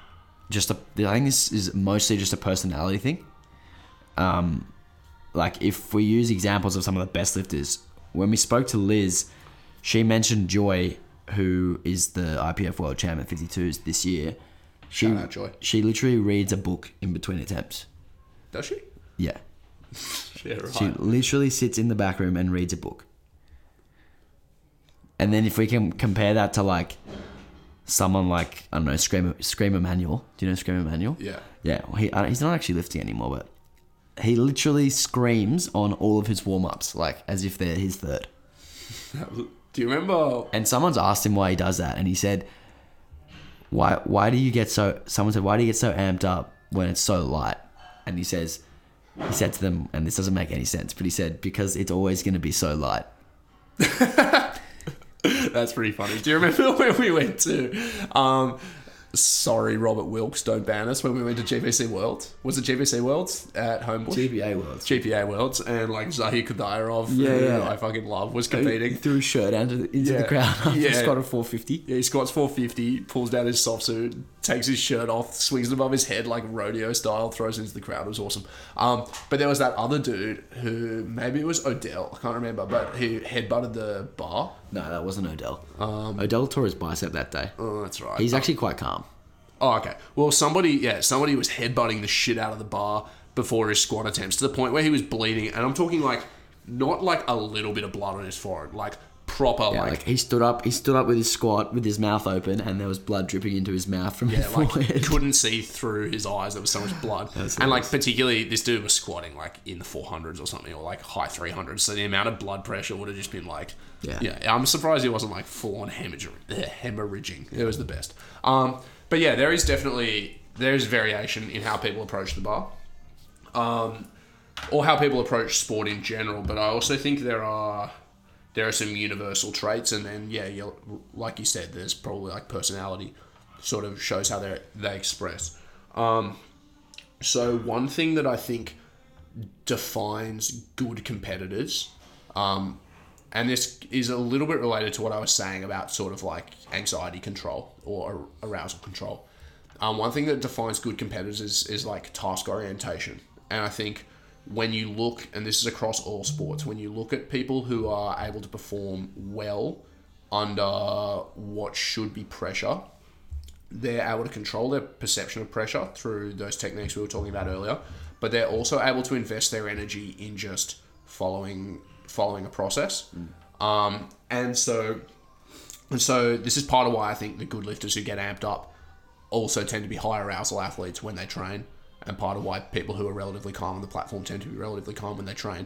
mostly just a personality thing. Like if we use examples of some of the best lifters, when we spoke to Liz, she mentioned Joy, who is the IPF World Champ at 52s this year. Shout out, Joy. She literally reads a book in between attempts. Does she? Yeah. Yeah, right. She literally sits in the back room and reads a book. And then if we can compare that to like someone like, I don't know, Scream Emmanuel. Do you know Scream Emmanuel? Yeah. Yeah. He's not actually lifting anymore, but he literally screams on all of his warm-ups, like as if they're his third. Do you remember? And someone's asked him why he does that, and he said, why do you get so amped up when it's so light? And he said to them, and this doesn't make any sense, but he said, because it's always going to be so light. That's pretty funny. Do you remember when we went to, sorry, Robert Wilkes, don't ban us, when we went to GBC World? Was it GBC Worlds at Homebush? GPA Worlds, and like Zahir Khudairov, who I fucking love, was competing. He threw his shirt into the crowd after squat of 450. Yeah, he squats 450, pulls down his soft suit, takes his shirt off, swings it above his head like rodeo style, throws it into the crowd. It was awesome. But there was that other dude who, maybe it was Odell, I can't remember, but he headbutted the bar. No, that wasn't Odell. Odell tore his bicep that day. Oh, that's right. He's actually quite calm. Oh, okay. Well, somebody was headbutting the shit out of the bar before his squat attempts to the point where he was bleeding. And I'm talking like, not like a little bit of blood on his forehead, like proper, like he stood up with his squat with his mouth open, and there was blood dripping into his mouth from his forehead. Like couldn't see through his eyes. There was so much blood. And like particularly this dude was squatting like in the 400s or something, or like high 300s. So the amount of blood pressure would have just been like, I'm surprised he wasn't like full on hemorrhaging. It was the best. But yeah, there is variation in how people approach the bar, or how people approach sport in general. But I also think there are some universal traits, and then like you said, there's probably like personality sort of shows how they express. So one thing that I think defines good competitors, and this is a little bit related to what I was saying about sort of like anxiety control or arousal control. One thing that defines good competitors is like task orientation. And I think when you look, and this is across all sports, when you look at people who are able to perform well under what should be pressure, they're able to control their perception of pressure through those techniques we were talking about earlier, but they're also able to invest their energy in just following a process. And so this is part of why I think the good lifters who get amped up also tend to be high arousal athletes when they train, and part of why people who are relatively calm on the platform tend to be relatively calm when they train.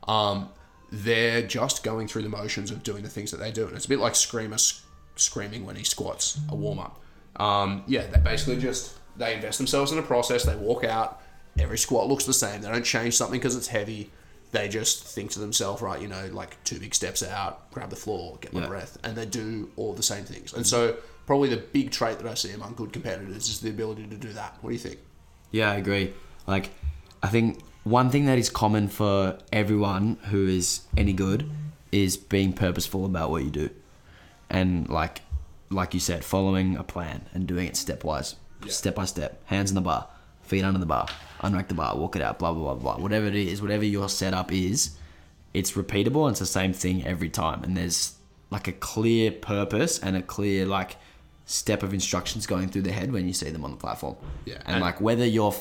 They're just going through the motions of doing the things that they do. And it's a bit like Screamer screaming when he squats a warm-up. They basically they invest themselves in a process, they walk out, every squat looks the same, they don't change something because it's heavy. They just think to themselves, right, like 2 big steps out, grab the floor, get my breath, and they do all the same things. And so probably the big trait that I see among good competitors is the ability to do that. What do you think? Yeah, I agree. Like, I think one thing that is common for everyone who is any good is being purposeful about what you do. And like you said, following a plan and doing it step by step, hands on the bar, feet under the bar, unrack the bar, walk it out, blah, blah, blah, blah. Whatever it is, whatever your setup is, it's repeatable and it's the same thing every time. And there's like a clear purpose and a clear like step of instructions going through the head when you see them on the platform. Yeah. And like whether you have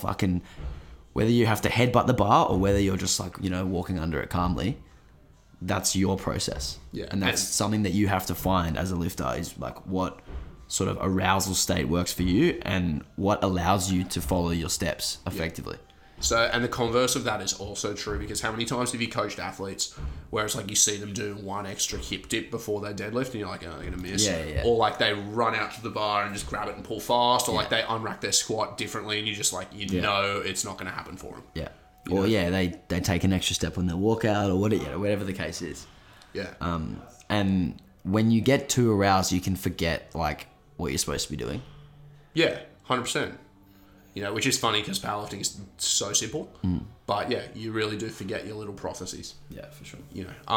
to headbutt the bar or whether you're just like, walking under it calmly, that's your process. Yeah. And that's something that you have to find as a lifter is like what sort of arousal state works for you and what allows you to follow your steps effectively. So, and the converse of that is also true, because how many times have you coached athletes where it's like you see them do one extra hip dip before they deadlift and you're like, oh, they're going to miss. Yeah. Or like they run out to the bar and just grab it and pull fast, or like they unrack their squat differently and you just like, know it's not going to happen for them. Yeah. Or they take an extra step when they walk out, or whatever the case is. Yeah. And when you get too aroused, you can forget like what you're supposed to be doing. Yeah, 100%. Which is funny because powerlifting is so simple. But yeah, you really do forget your little processes. Yeah, for sure.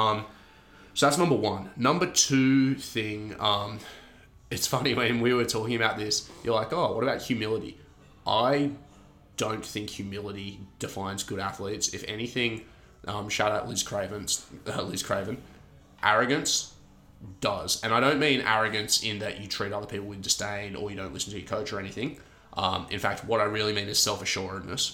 So that's number one. Number two thing, it's funny when we were talking about this, you're like, oh, what about humility? I don't think humility defines good athletes. If anything, shout out Liz Craven, arrogance does. And I don't mean arrogance in that you treat other people with disdain or you don't listen to your coach or anything. In fact, what I really mean is self-assuredness.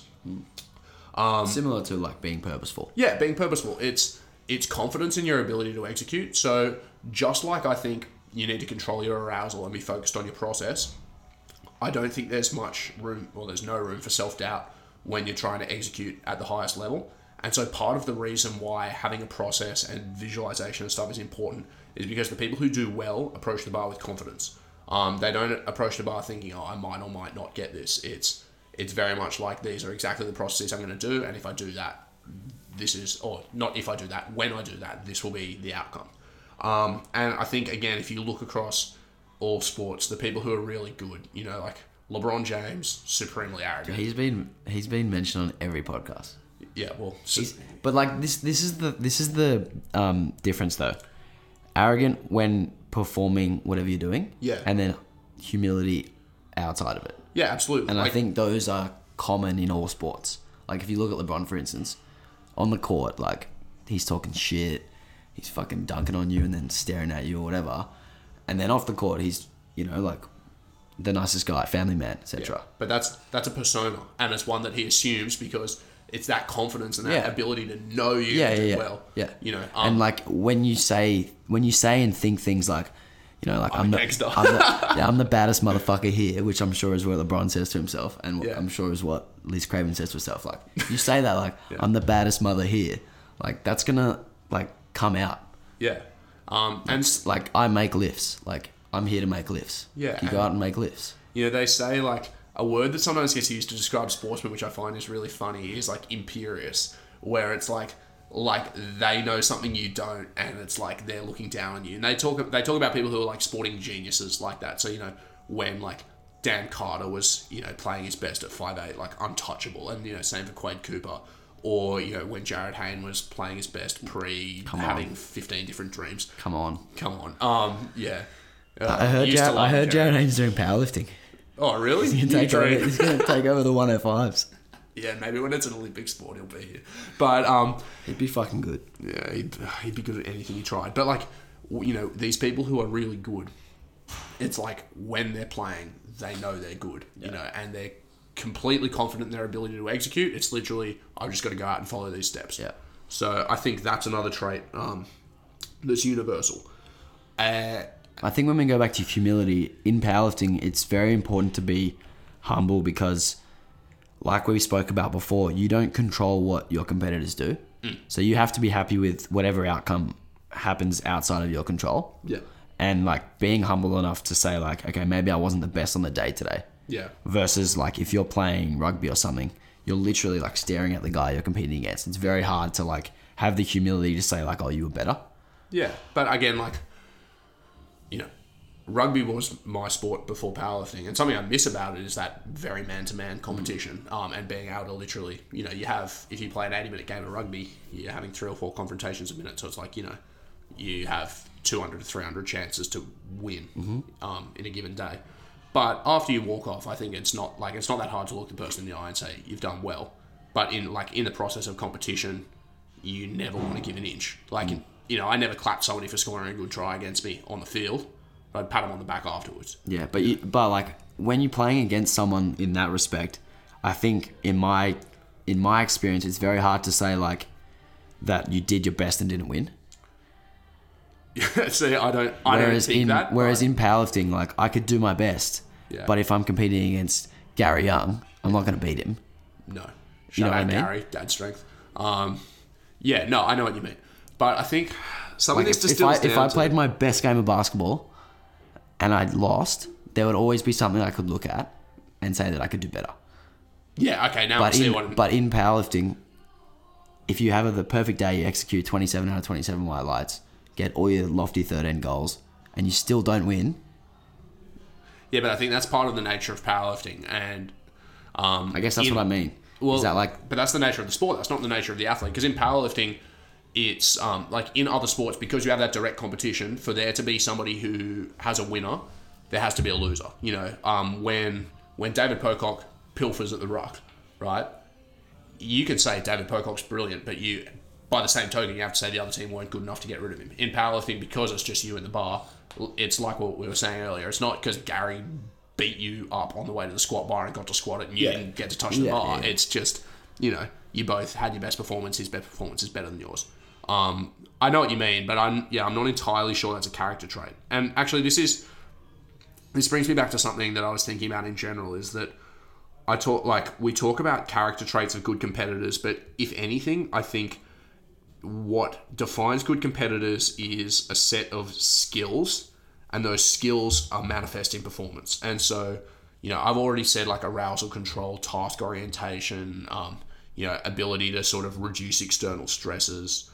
Similar to like being purposeful. Yeah, being purposeful. It's confidence in your ability to execute. So just like I think you need to control your arousal and be focused on your process, I don't think there's much room, or there's no room for self-doubt when you're trying to execute at the highest level. And so part of the reason why having a process and visualization and stuff is important is because the people who do well approach the bar with confidence. They don't approach the bar thinking, oh, I might or might not get this. It's very much like, these are exactly the processes I'm going to do, and if I do that, this is, or not if I do that, when I do that, this will be the outcome. And I think, again, if you look across all sports, the people who are really good, like LeBron James, supremely arrogant. He's been mentioned on every podcast. Yeah, well, but like this is the difference though. Arrogant when performing whatever you're doing. Yeah. And then humility outside of it. Yeah, absolutely. And I think those are common in all sports. Like if you look at LeBron, for instance, on the court, like he's talking shit, he's fucking dunking on you and then staring at you or whatever. And then off the court, he's, like the nicest guy, family man, etc. Yeah. But that's a persona, and it's one that he assumes because it's that confidence and that ability to know you well. Yeah. And like when you say and think things like, I'm the baddest motherfucker here, which I'm sure is what LeBron says to himself, and I'm sure is what Liz Craven says to herself. Like you say that, like I'm the baddest mother here, like that's gonna like come out. Yeah. And like I make lifts. Like I'm here to make lifts. Yeah. You go out and make lifts. They say like a word that sometimes gets used to describe sportsmen, which I find is really funny, is like imperious, where it's like they know something you don't, and it's like they're looking down on you. And they talk about people who are like sporting geniuses like that. So when like Dan Carter was playing his best at 5'8", like untouchable, and same for Quade Cooper. Or, when Jared Hayne was playing his best having 15 different dreams. Come on. Yeah. I heard Jared Hayne's doing powerlifting. Oh, really? He's going to take over the 105s. Yeah, maybe when it's an Olympic sport, he'll be here. But he'd be fucking good. Yeah, he'd be good at anything he tried. But, like, these people who are really good, it's like when they're playing, they know they're good, and they're completely confident in their ability to execute. It's literally, I've just got to go out and follow these steps. Yeah. So I think that's another trait that's universal. I think when we go back to humility, in powerlifting, it's very important to be humble because, like we spoke about before, you don't control what your competitors do. So you have to be happy with whatever outcome happens outside of your control. Yeah. And like being humble enough to say like, okay, maybe I wasn't the best on the day today. Yeah. Versus like if you're playing rugby or something, you're literally like staring at the guy you're competing against. It's very hard to like have the humility to say like, oh, you were better. Yeah. But again, like, rugby was my sport before powerlifting, and something I miss about it is that very man-to-man competition, and being able to literally, you have, if you play an 80-minute game of rugby, you're having 3 or 4 confrontations a minute, so it's like, you have 200 to 300 chances to win in a given day. But after you walk off, I think it's not that hard to look the person in the eye and say you've done well. But in the process of competition, you never want to give an inch. Like I never clapped somebody for scoring a good try against me on the field, but I'd pat them on the back afterwards. Yeah, but like when you're playing against someone in that respect, I think in my experience, it's very hard to say like that you did your best and didn't win. See, I don't think that. Whereas in powerlifting, like I could do my best, but if I'm competing against Gary Young, I'm not going to beat him. No, Shout know what out I mean? Gary, dad strength. Yeah, no, I know what you mean. But I think some Like of this if distills down I to- played my best game of basketball and I lost, there would always be something I could look at and say that I could do better. Yeah, okay, now I see what... But in powerlifting, if you have the perfect day, you execute 27 out of 27 white lights, get all your lofty 13 goals, and you still don't win. Yeah, but I think that's part of the nature of powerlifting, and... I guess that's what I mean. Well, Is that like... But that's the nature of the sport. That's not the nature of the athlete. Because in powerlifting, it's like in other sports, because you have that direct competition, for there to be somebody who has a winner, there has to be a loser. You know, when David Pocock pilfers at the ruck, right? You can say David Pocock's brilliant, but by the same token, you have to say the other team weren't good enough to get rid of him. In powerlifting, because it's just you in the bar, it's like what we were saying earlier. It's not because Gary beat you up on the way to the squat bar and got to squat it and you didn't get to touch the bar. Yeah. It's just, you know, you both had your best performance. His best performance is better than yours. I know what you mean, but I'm not entirely sure that's a character trait. And actually, this brings me back to something that I was thinking about in general, is that we talk about character traits of good competitors, but if anything, I think what defines good competitors is a set of skills, and those skills are manifest in performance. And so, you know, I've already said like arousal control, task orientation, you know, ability to sort of reduce external stresses,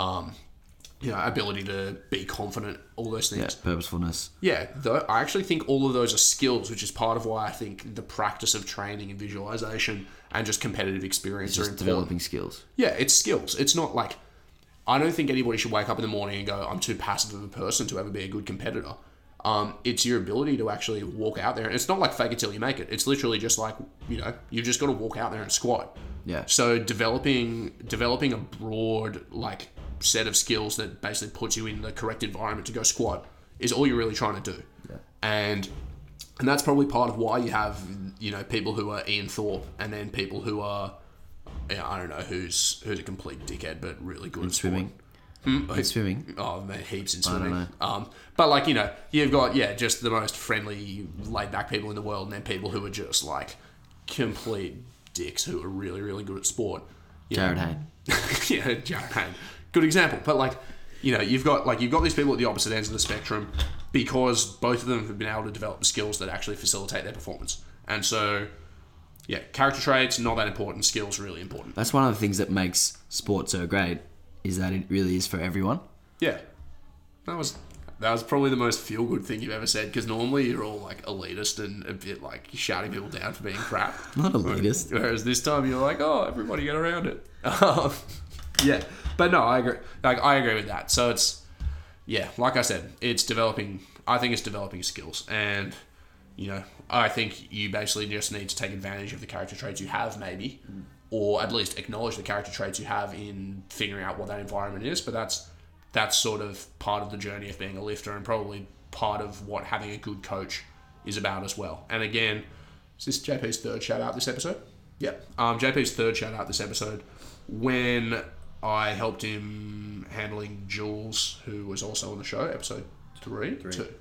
you know, ability to be confident, all those things. Yeah, purposefulness. Yeah, though I actually think all of those are skills, which is part of why I think the practice of training and visualization and just competitive experience are important. Developing skills. Yeah, it's skills. It's not like, I don't think anybody should wake up in the morning and go, I'm too passive of a person to ever be a good competitor. It's your ability to actually walk out there. It's not like fake it till you make it. It's literally just like, you know, you've just got to walk out there and squat. Yeah. So developing a broad like set of skills that basically puts you in the correct environment to go squat is all you're really trying to do. Yeah. And that's probably part of why you have, you know, people who are Ian Thorpe and then people who are, I don't know who's a complete dickhead but really good at swimming. In swimming. Oh man, heaps in swimming. I don't know. But like, you know, you've got just the most friendly, laid back people in the world, and then people who are just like complete dicks who are really, really good at sport. Jared Hayne. Yeah, Jared Hayne. Good example. But like, you know, you've got these people at the opposite ends of the spectrum because both of them have been able to develop the skills that actually facilitate their performance. And so, yeah, character traits, not that important. Skills, really important. That's one of the things that makes sport so great, is that it really is for everyone. Yeah. That was probably the most feel-good thing you've ever said, because normally you're all like elitist and a bit like shouting people down for being crap. Not elitist. Whereas this time you're like, oh, everybody get around it. Yeah. But no, I agree. Like, I agree with that. So it's, yeah, like I said, I think it's developing skills. And, you know, I think you basically just need to take advantage of the character traits you have, maybe, or at least acknowledge the character traits you have in figuring out what that environment is. But that's sort of part of the journey of being a lifter, and probably part of what having a good coach is about as well. And again, is this JP's third shout out this episode? Yeah. JP's third shout out this episode, when I helped him handling Jules, who was also on the show, episode 3.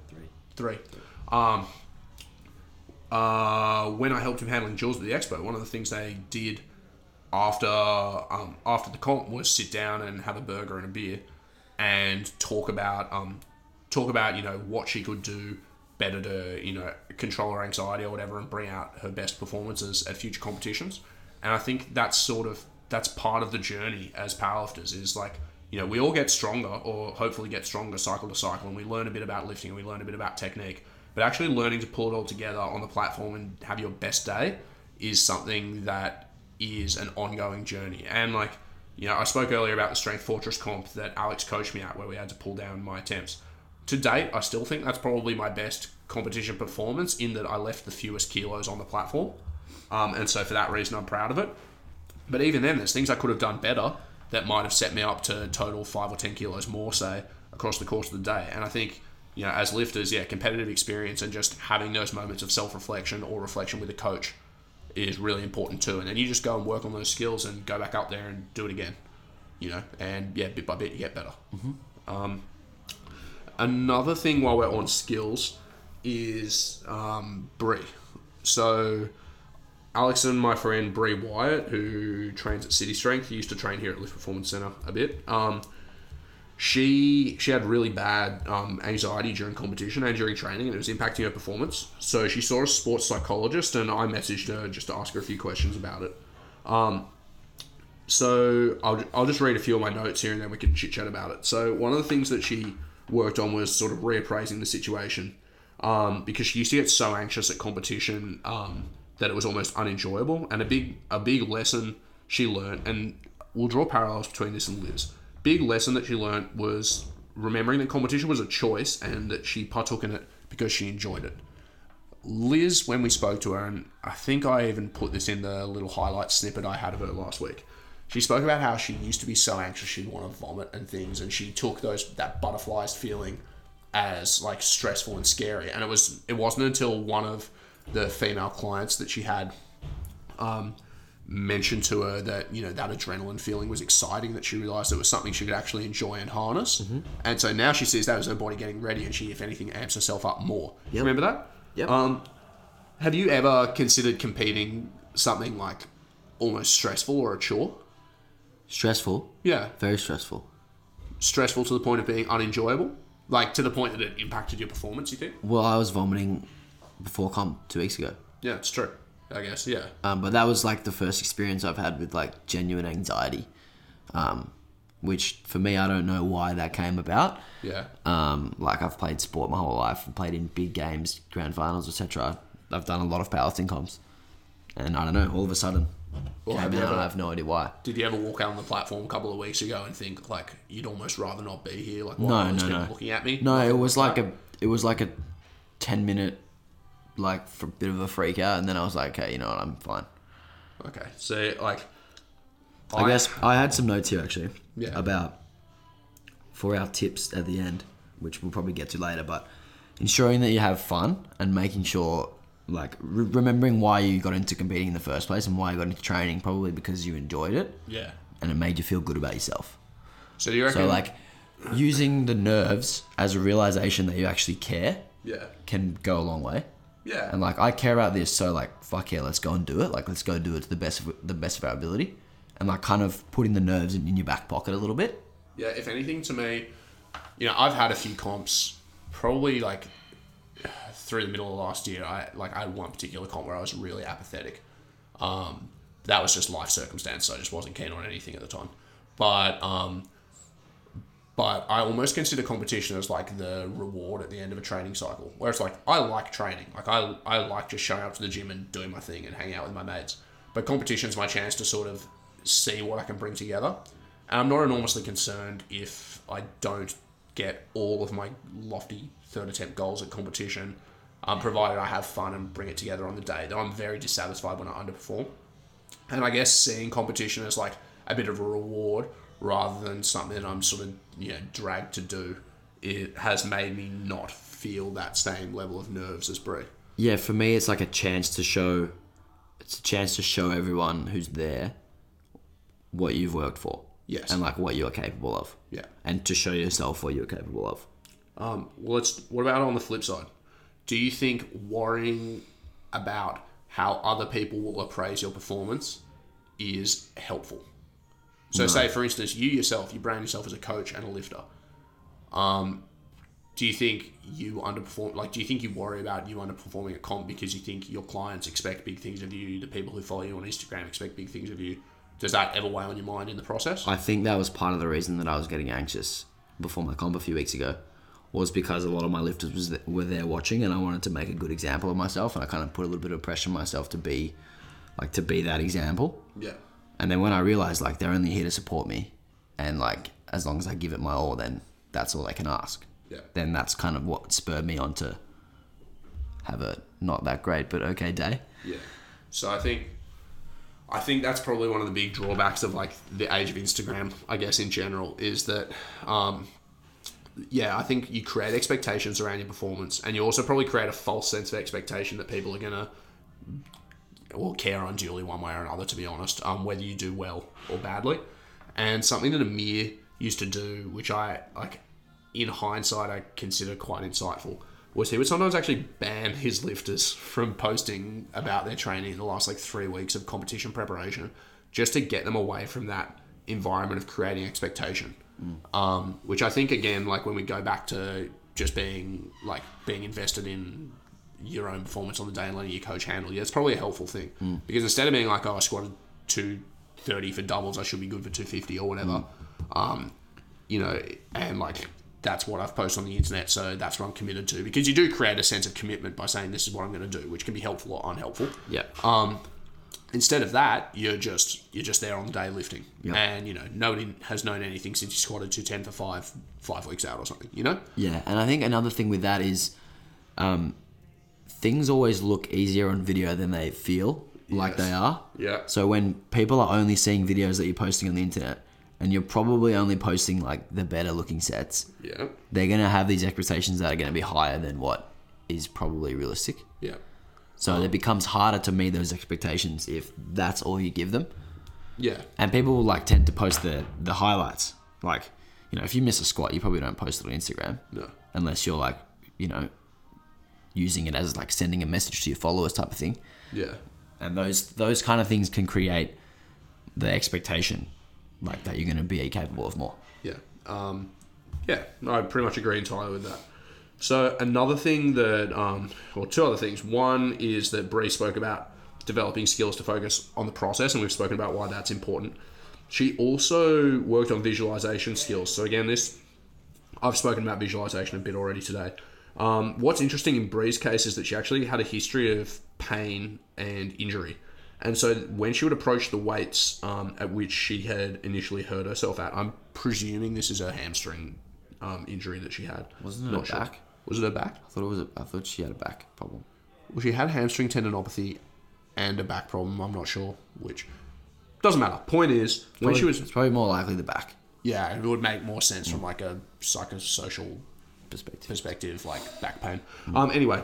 When I helped him handling Jules at the expo, one of the things they did after the comp was sit down and have a burger and a beer and talk about you know, what she could do better to, you know, control her anxiety or whatever and bring out her best performances at future competitions. And I think that's part of the journey as powerlifters, is like, you know, we all get stronger, or hopefully get stronger cycle to cycle, and we learn a bit about lifting and we learn a bit about technique. But actually learning to pull it all together on the platform and have your best day is something that is an ongoing journey. And like, you know, I spoke earlier about the Strength Fortress comp that Alex coached me at, where we had to pull down my attempts. To date, I still think that's probably my best competition performance, in that I left the fewest kilos on the platform. And so for that reason, I'm proud of it. But even then, there's things I could have done better that might have set me up to total 5 or 10 kilos more, say, across the course of the day. And I think, you know, as lifters, competitive experience and just having those moments of self-reflection or reflection with a coach is really important too. And then you just go and work on those skills and go back up there and do it again, you know, and bit by bit you get better. Mm-hmm. Another thing while we're on skills is Brie. So Alex and my friend Bree Wyatt, who trains at City Strength, used to train here at Lift Performance Centre a bit. She had really bad anxiety during competition and during training, and it was impacting her performance. So she saw a sports psychologist, and I messaged her just to ask her a few questions about it. So I'll just read a few of my notes here, and then we can chit chat about it. So one of the things that she worked on was sort of reappraising the situation, because she used to get so anxious at competition that it was almost unenjoyable. And a big lesson she learned, and we'll draw parallels between this and Liz. Big lesson that she learned was remembering that competition was a choice and that she partook in it because she enjoyed it. Liz, when we spoke to her, and I think I even put this in the little highlight snippet I had of her last week, she spoke about how she used to be so anxious she'd want to vomit and things, and she took that butterflies feeling as like stressful and scary. And it wasn't until one of the female clients that she had mentioned to her that, that adrenaline feeling was exciting, that she realized it was something she could actually enjoy and harness. Mm-hmm. And so now she sees that as her body getting ready, and she, if anything, amps herself up more. Yep. Remember that? Yep. Have you ever considered competing something like almost stressful or a chore? Stressful? Yeah. Very stressful. Stressful to the point of being unenjoyable? Like to the point that it impacted your performance, you think? Well, I was vomiting before comp 2 weeks ago. Yeah, it's true. I guess, yeah. But that was like the first experience I've had with like genuine anxiety, which for me, I don't know why that came about. Yeah. Like I've played sport my whole life, and played in big games, grand finals, etc. I've done a lot of powerlifting comps, and I don't know, all of a sudden, Well, I have no idea why. Did you ever walk out on the platform a couple of weeks ago and think like you'd almost rather not be here? Like, No. Looking at me. No, it was like a 10-minute like for a bit of a freak out, and then I was like, okay, you know what, I'm fine. Okay, so like, I guess I had some notes here actually. Yeah. About for our tips at the end, which we'll probably get to later, but ensuring that you have fun and making sure, like, remembering why you got into competing in the first place and why you got into training, probably because you enjoyed it. Yeah. And it made you feel good about yourself. So do you reckon? So like, using the nerves as a realization that you actually care. Yeah. Can go a long way. Yeah. And like, I care about this, so like, fuck yeah, let's go and do it. Like, let's go do it to the best of our ability, and like, kind of putting the nerves in your back pocket a little bit. Yeah. If anything, to me, I've had a few comps, probably like through the middle of last year. I had one particular comp where I was really apathetic. That was just life circumstance, so I just wasn't keen on anything at the time. But I almost consider competition as like the reward at the end of a training cycle, where it's like, I like training. Like I like just showing up to the gym and doing my thing and hanging out with my mates. But competition's my chance to sort of see what I can bring together. And I'm not enormously concerned if I don't get all of my lofty third attempt goals at competition, provided I have fun and bring it together on the day. Though I'm very dissatisfied when I underperform. And I guess seeing competition as like a bit of a reward rather than something that I'm sort of dragged to do, it has made me not feel that same level of nerves as Brie. Yeah, for me, it's like a chance to show. It's a chance to show everyone who's there what you've worked for. Yes. And like what you are capable of. Yeah. And to show yourself what you're capable of. What about on the flip side? Do you think worrying about how other people will appraise your performance is helpful? So say, for instance, you brand yourself as a coach and a lifter. Do you think you underperform? Like, do you think you worry about you underperforming at comp because you think your clients expect big things of you, the people who follow you on Instagram expect big things of you? Does that ever weigh on your mind in the process? I think that was part of the reason that I was getting anxious before my comp a few weeks ago, was because a lot of my lifters were there watching, and I wanted to make a good example of myself, and I kind of put a little bit of pressure on myself to be that example. Yeah. And then when I realized like they're only here to support me, and like as long as I give it my all, then that's all they can ask. Yeah. Then that's kind of what spurred me on to have a not that great but okay day. Yeah. So I think that's probably one of the big drawbacks of like the age of Instagram, I guess, in general, is that I think you create expectations around your performance, and you also probably create a false sense of expectation that people are gonna care unduly one way or another, to be honest, whether you do well or badly. And something that Amir used to do, which I, like, in hindsight, I consider quite insightful, was he would sometimes actually ban his lifters from posting about their training in the last like 3 weeks of competition preparation, just to get them away from that environment of creating expectation. Which I think, again, like when we go back to just being invested in your own performance on the day and letting your coach handle you, it's probably a helpful thing. Because instead of being like, oh, I squatted 230 for doubles, I should be good for 250 or whatever, you know, and like that's what I've posted on the internet, so that's what I'm committed to. Because you do create a sense of commitment by saying this is what I'm going to do, which can be helpful or unhelpful. Yeah. Instead of that, you're just there on the day lifting, Yep. and you know nobody has known anything since you squatted 210 for five weeks out or something. You know. Yeah, and I think another thing with that is, things always look easier on video than they feel like they are. Yeah. So when people are only seeing videos that you're posting on the internet, and you're probably only posting like the better looking sets, Yeah. they're gonna have these expectations that are gonna be higher than what is probably realistic. Yeah. So it becomes harder to meet those expectations if that's all you give them. Yeah. And people like tend to post the highlights. Like, you know, if you miss a squat, you probably don't post it on Instagram. No. Unless you're like, you know, using it as like sending a message to your followers type of thing. Yeah. And those kind of things can create the expectation like that you're going to be capable of more. Yeah. Yeah. No, I pretty much agree entirely with that. So another thing that, or two other things. One is that Bree spoke about developing skills to focus on the process, and we've spoken about why that's important. She also worked on visualization skills. So again, I've spoken about visualization a bit already today. What's interesting in Bree's case is that she actually had a history of pain and injury. And so when she would approach the weights at which she had initially hurt herself at, I'm presuming this is a hamstring injury that she had. Wasn't it her back? Was it her back? I thought she had a back problem. Well, she had hamstring tendinopathy and a back problem. I'm not sure which. Doesn't matter. Point is, It's probably more likely the back yeah, it would make more sense from like a psychosocial perspective, like back pain. Anyway,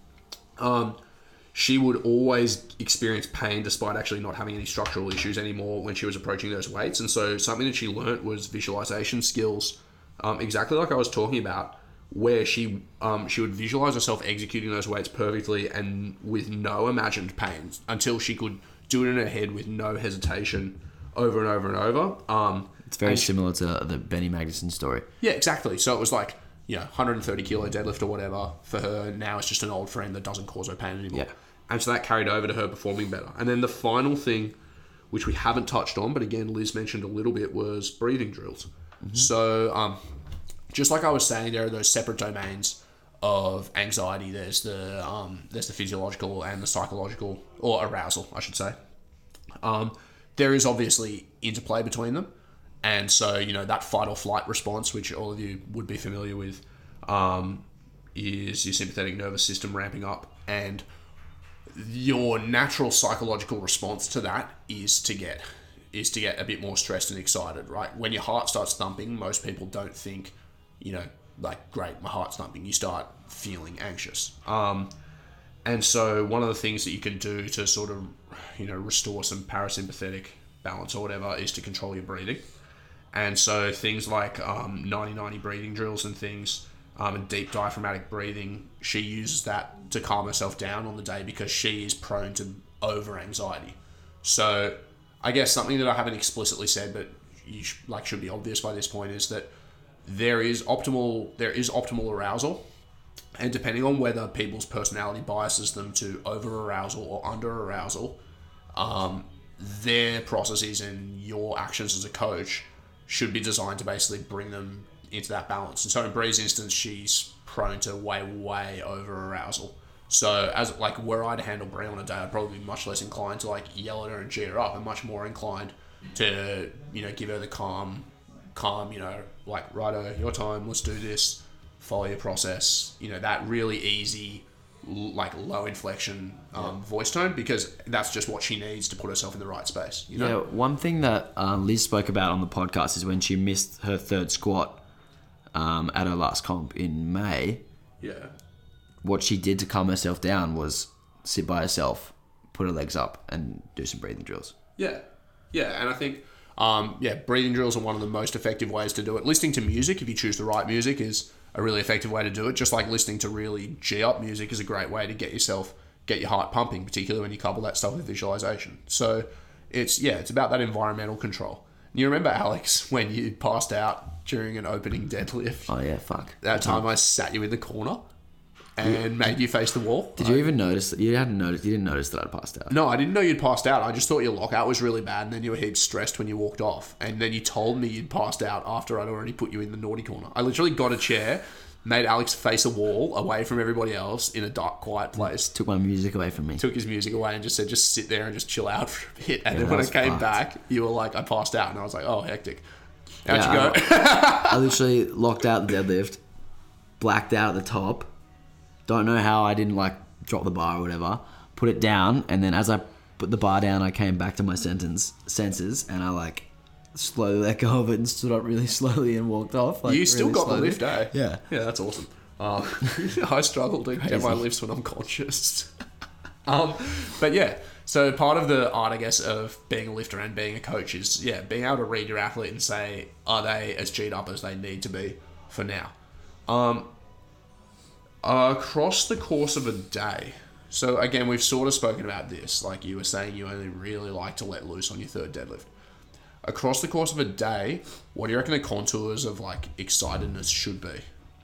she would always experience pain despite actually not having any structural issues anymore when she was approaching those weights. And so something that she learnt was visualization skills, exactly like I was talking about, where she would visualize herself executing those weights perfectly and with no imagined pains until she could do it in her head with no hesitation over and over and over. It's very similar to the Benny Magnuson story. Yeah, exactly. So it was like, 130 kilo deadlift or whatever for her. Now it's just an old friend that doesn't cause her pain anymore. Yeah. And so that carried over to her performing better. And then the final thing, which we haven't touched on, but again, Liz mentioned a little bit, was breathing drills. Mm-hmm. So just like I was saying, there are those separate domains of anxiety. There's the physiological and the psychological, or arousal, I should say. There is obviously interplay between them. And so, that fight or flight response, which all of you would be familiar with, is your sympathetic nervous system ramping up. And your natural psychological response to that is to get a bit more stressed and excited, right? When your heart starts thumping, most people don't think, like, great, my heart's thumping. You start feeling anxious. And so one of the things that you can do to sort of, restore some parasympathetic balance or whatever is to control your breathing. And so things like 90-90 breathing drills and things, and deep diaphragmatic breathing, she uses that to calm herself down on the day because she is prone to over-anxiety. So I guess something that I haven't explicitly said, but should be obvious by this point, is that there is optimal arousal, and depending on whether people's personality biases them to over-arousal or under-arousal, their processes and your actions as a coach should be designed to basically bring them into that balance. And so in Bree's instance, she's prone to way over arousal. So as were I to handle Bree on a day, I'd probably be much less inclined to yell at her and G her up, and much more inclined to give her the calm, righto, your time, let's do this, follow your process. That really easy, low inflection voice tone, because that's just what she needs to put herself in the right space. Yeah, one thing that Liz spoke about on the podcast is when she missed her third squat at her last comp in May. Yeah. What she did to calm herself down was sit by herself, put her legs up, and do some breathing drills. Yeah. Yeah, and I think breathing drills are one of the most effective ways to do it. Listening to music, if you choose the right music, is a really effective way to do it. Just like listening to really G-up music is a great way to get your heart pumping, particularly when you couple that stuff with visualization. So it's about that environmental control. You remember, Alex, when you passed out during an opening deadlift? Oh yeah, fuck. That time I sat you in the corner and made you face the wall. Did you even notice that? You didn't notice that I'd passed out. No, I didn't know you'd passed out. I just thought your lockout was really bad, and then you were heaps stressed when you walked off. And then you told me you'd passed out after I'd already put you in the naughty corner. I literally got a chair, made Alex face a wall away from everybody else in a dark, quiet place. Took my music away from me. Took his music away and just said, just sit there and just chill out for a bit. And then when I was came fucked. back, you were like, I passed out. And I was like, oh, hectic. How'd you go? I literally locked out the deadlift, blacked out at the top. Don't know how I didn't like drop the bar or whatever. Put it down, and then as I put the bar down, I came back to my senses, and I like slowly let go of it and stood up really slowly and walked off. Like, You still really got slowly. the lift, eh? Yeah. Yeah, that's awesome. I struggle to get my lifts when I'm conscious. But yeah, so part of the art, I guess, of being a lifter and being a coach is, being able to read your athlete and say, are they as G'd up as they need to be for now? Across the course of a day, so again, we've sort of spoken about this, like you were saying you only really like to let loose on your third deadlift. Across the course of a day, what do you reckon the contours of like excitedness should be?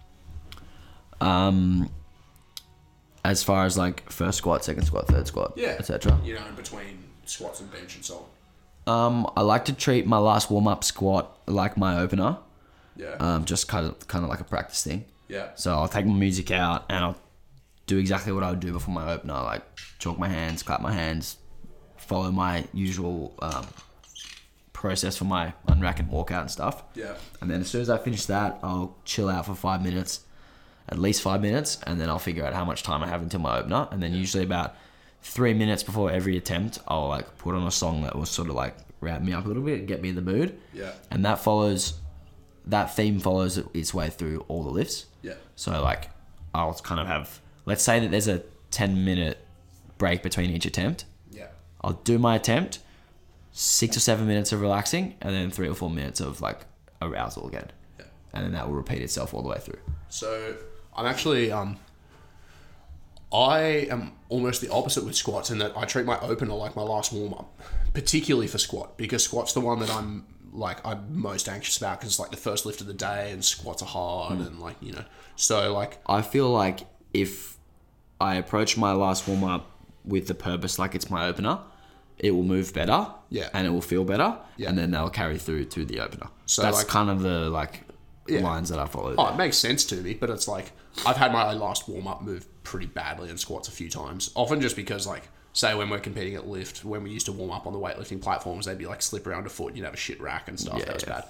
As far as like first squat, second squat, third squat, etc. You know, in between squats and bench and so on. I like to treat my last warm up squat like my opener. Yeah. Just kind of like a practice thing. Yeah. So I'll take my music out and I'll do exactly what I would do before my opener, like chalk my hands, clap my hands, follow my usual process for my unrack and walkout and stuff. Yeah. And then as soon as I finish that, I'll chill out for 5 minutes, at least 5 minutes, and then I'll figure out how much time I have until my opener. And then usually about 3 minutes before every attempt, I'll like put on a song that will sort of like wrap me up a little bit and get me in the mood. Yeah. And that theme follows its way through all the lifts. Yeah. So like I'll kind of have, let's say that there's a 10-minute break between each attempt. Yeah. I'll do my attempt, 6 or 7 minutes of relaxing, and then 3 or 4 minutes of like arousal again. Yeah. And then that will repeat itself all the way through. So I'm actually I am almost the opposite with squats in that I treat my opener like my last warm up, particularly for squat, because squat's the one that I'm most anxious about because it's like the first lift of the day and squats are hard and like, you know, so like I feel like if I approach my last warm up with the purpose like it's my opener, it will move better. Yeah. And it will feel better. Yeah. And then they'll carry through to the opener. So, that's like- kind of the lines that I follow. Oh, it makes sense to me, but it's like I've had my last warm up move pretty badly in squats a few times. Often just because, like, say when we're competing at lift, when we used to warm up on the weightlifting platforms, they'd be like slip around a foot, and you'd have a shit rack and stuff. That was bad.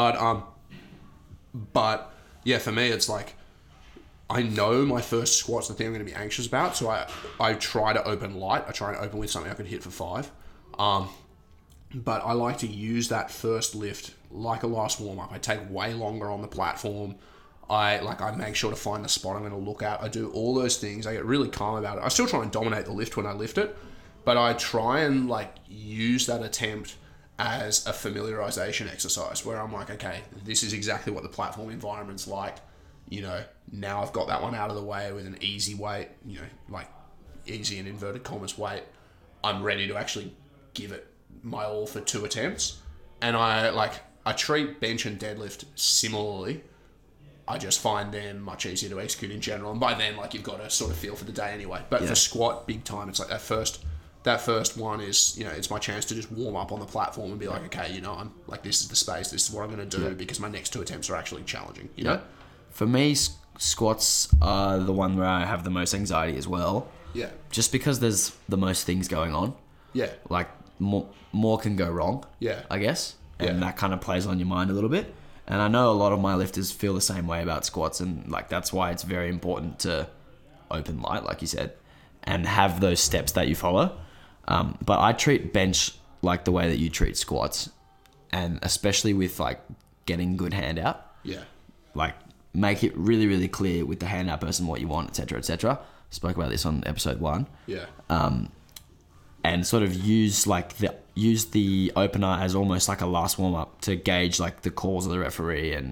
But yeah, for me, it's like I know my first squat's the thing I'm going to be anxious about, so I try to open light. I try and open with something I could hit for 5. But I like to use that first lift like a last warm-up. I take way longer on the platform. I make sure to find the spot I'm going to look at. I do all those things. I get really calm about it. I still try and dominate the lift when I lift it, but I try and like use that attempt as a familiarization exercise where I'm like, okay, this is exactly what the platform environment's like. You know, now I've got that one out of the way with an easy weight, you know, like easy in inverted commas weight. I'm ready to actually give it my all for 2 attempts. And I treat bench and deadlift similarly. I just find them much easier to execute in general. And by then, like, you've got a sort of feel for the day anyway. But for squat, big time, it's like that first one is, you know, it's my chance to just warm up on the platform and be like, okay, you know, I'm like, this is the space, this is what I'm going to do because my next 2 attempts are actually challenging, you know? For me, squats are the one where I have the most anxiety as well. Yeah. Just because there's the most things going on. Yeah. Like, more can go wrong. Yeah. I guess. And Yeah. that kind of plays on your mind a little bit. And I know a lot of my lifters feel the same way about squats, and like that's why it's very important to open light, like you said, and have those steps that you follow. But I treat bench like the way that you treat squats, and especially with like getting good hand out. Yeah. Like make it really, really clear with the hand out person what you want, etc., etc. Spoke about this on episode 1. Yeah. And sort of use the opener as almost like a last warm up to gauge like the calls of the referee and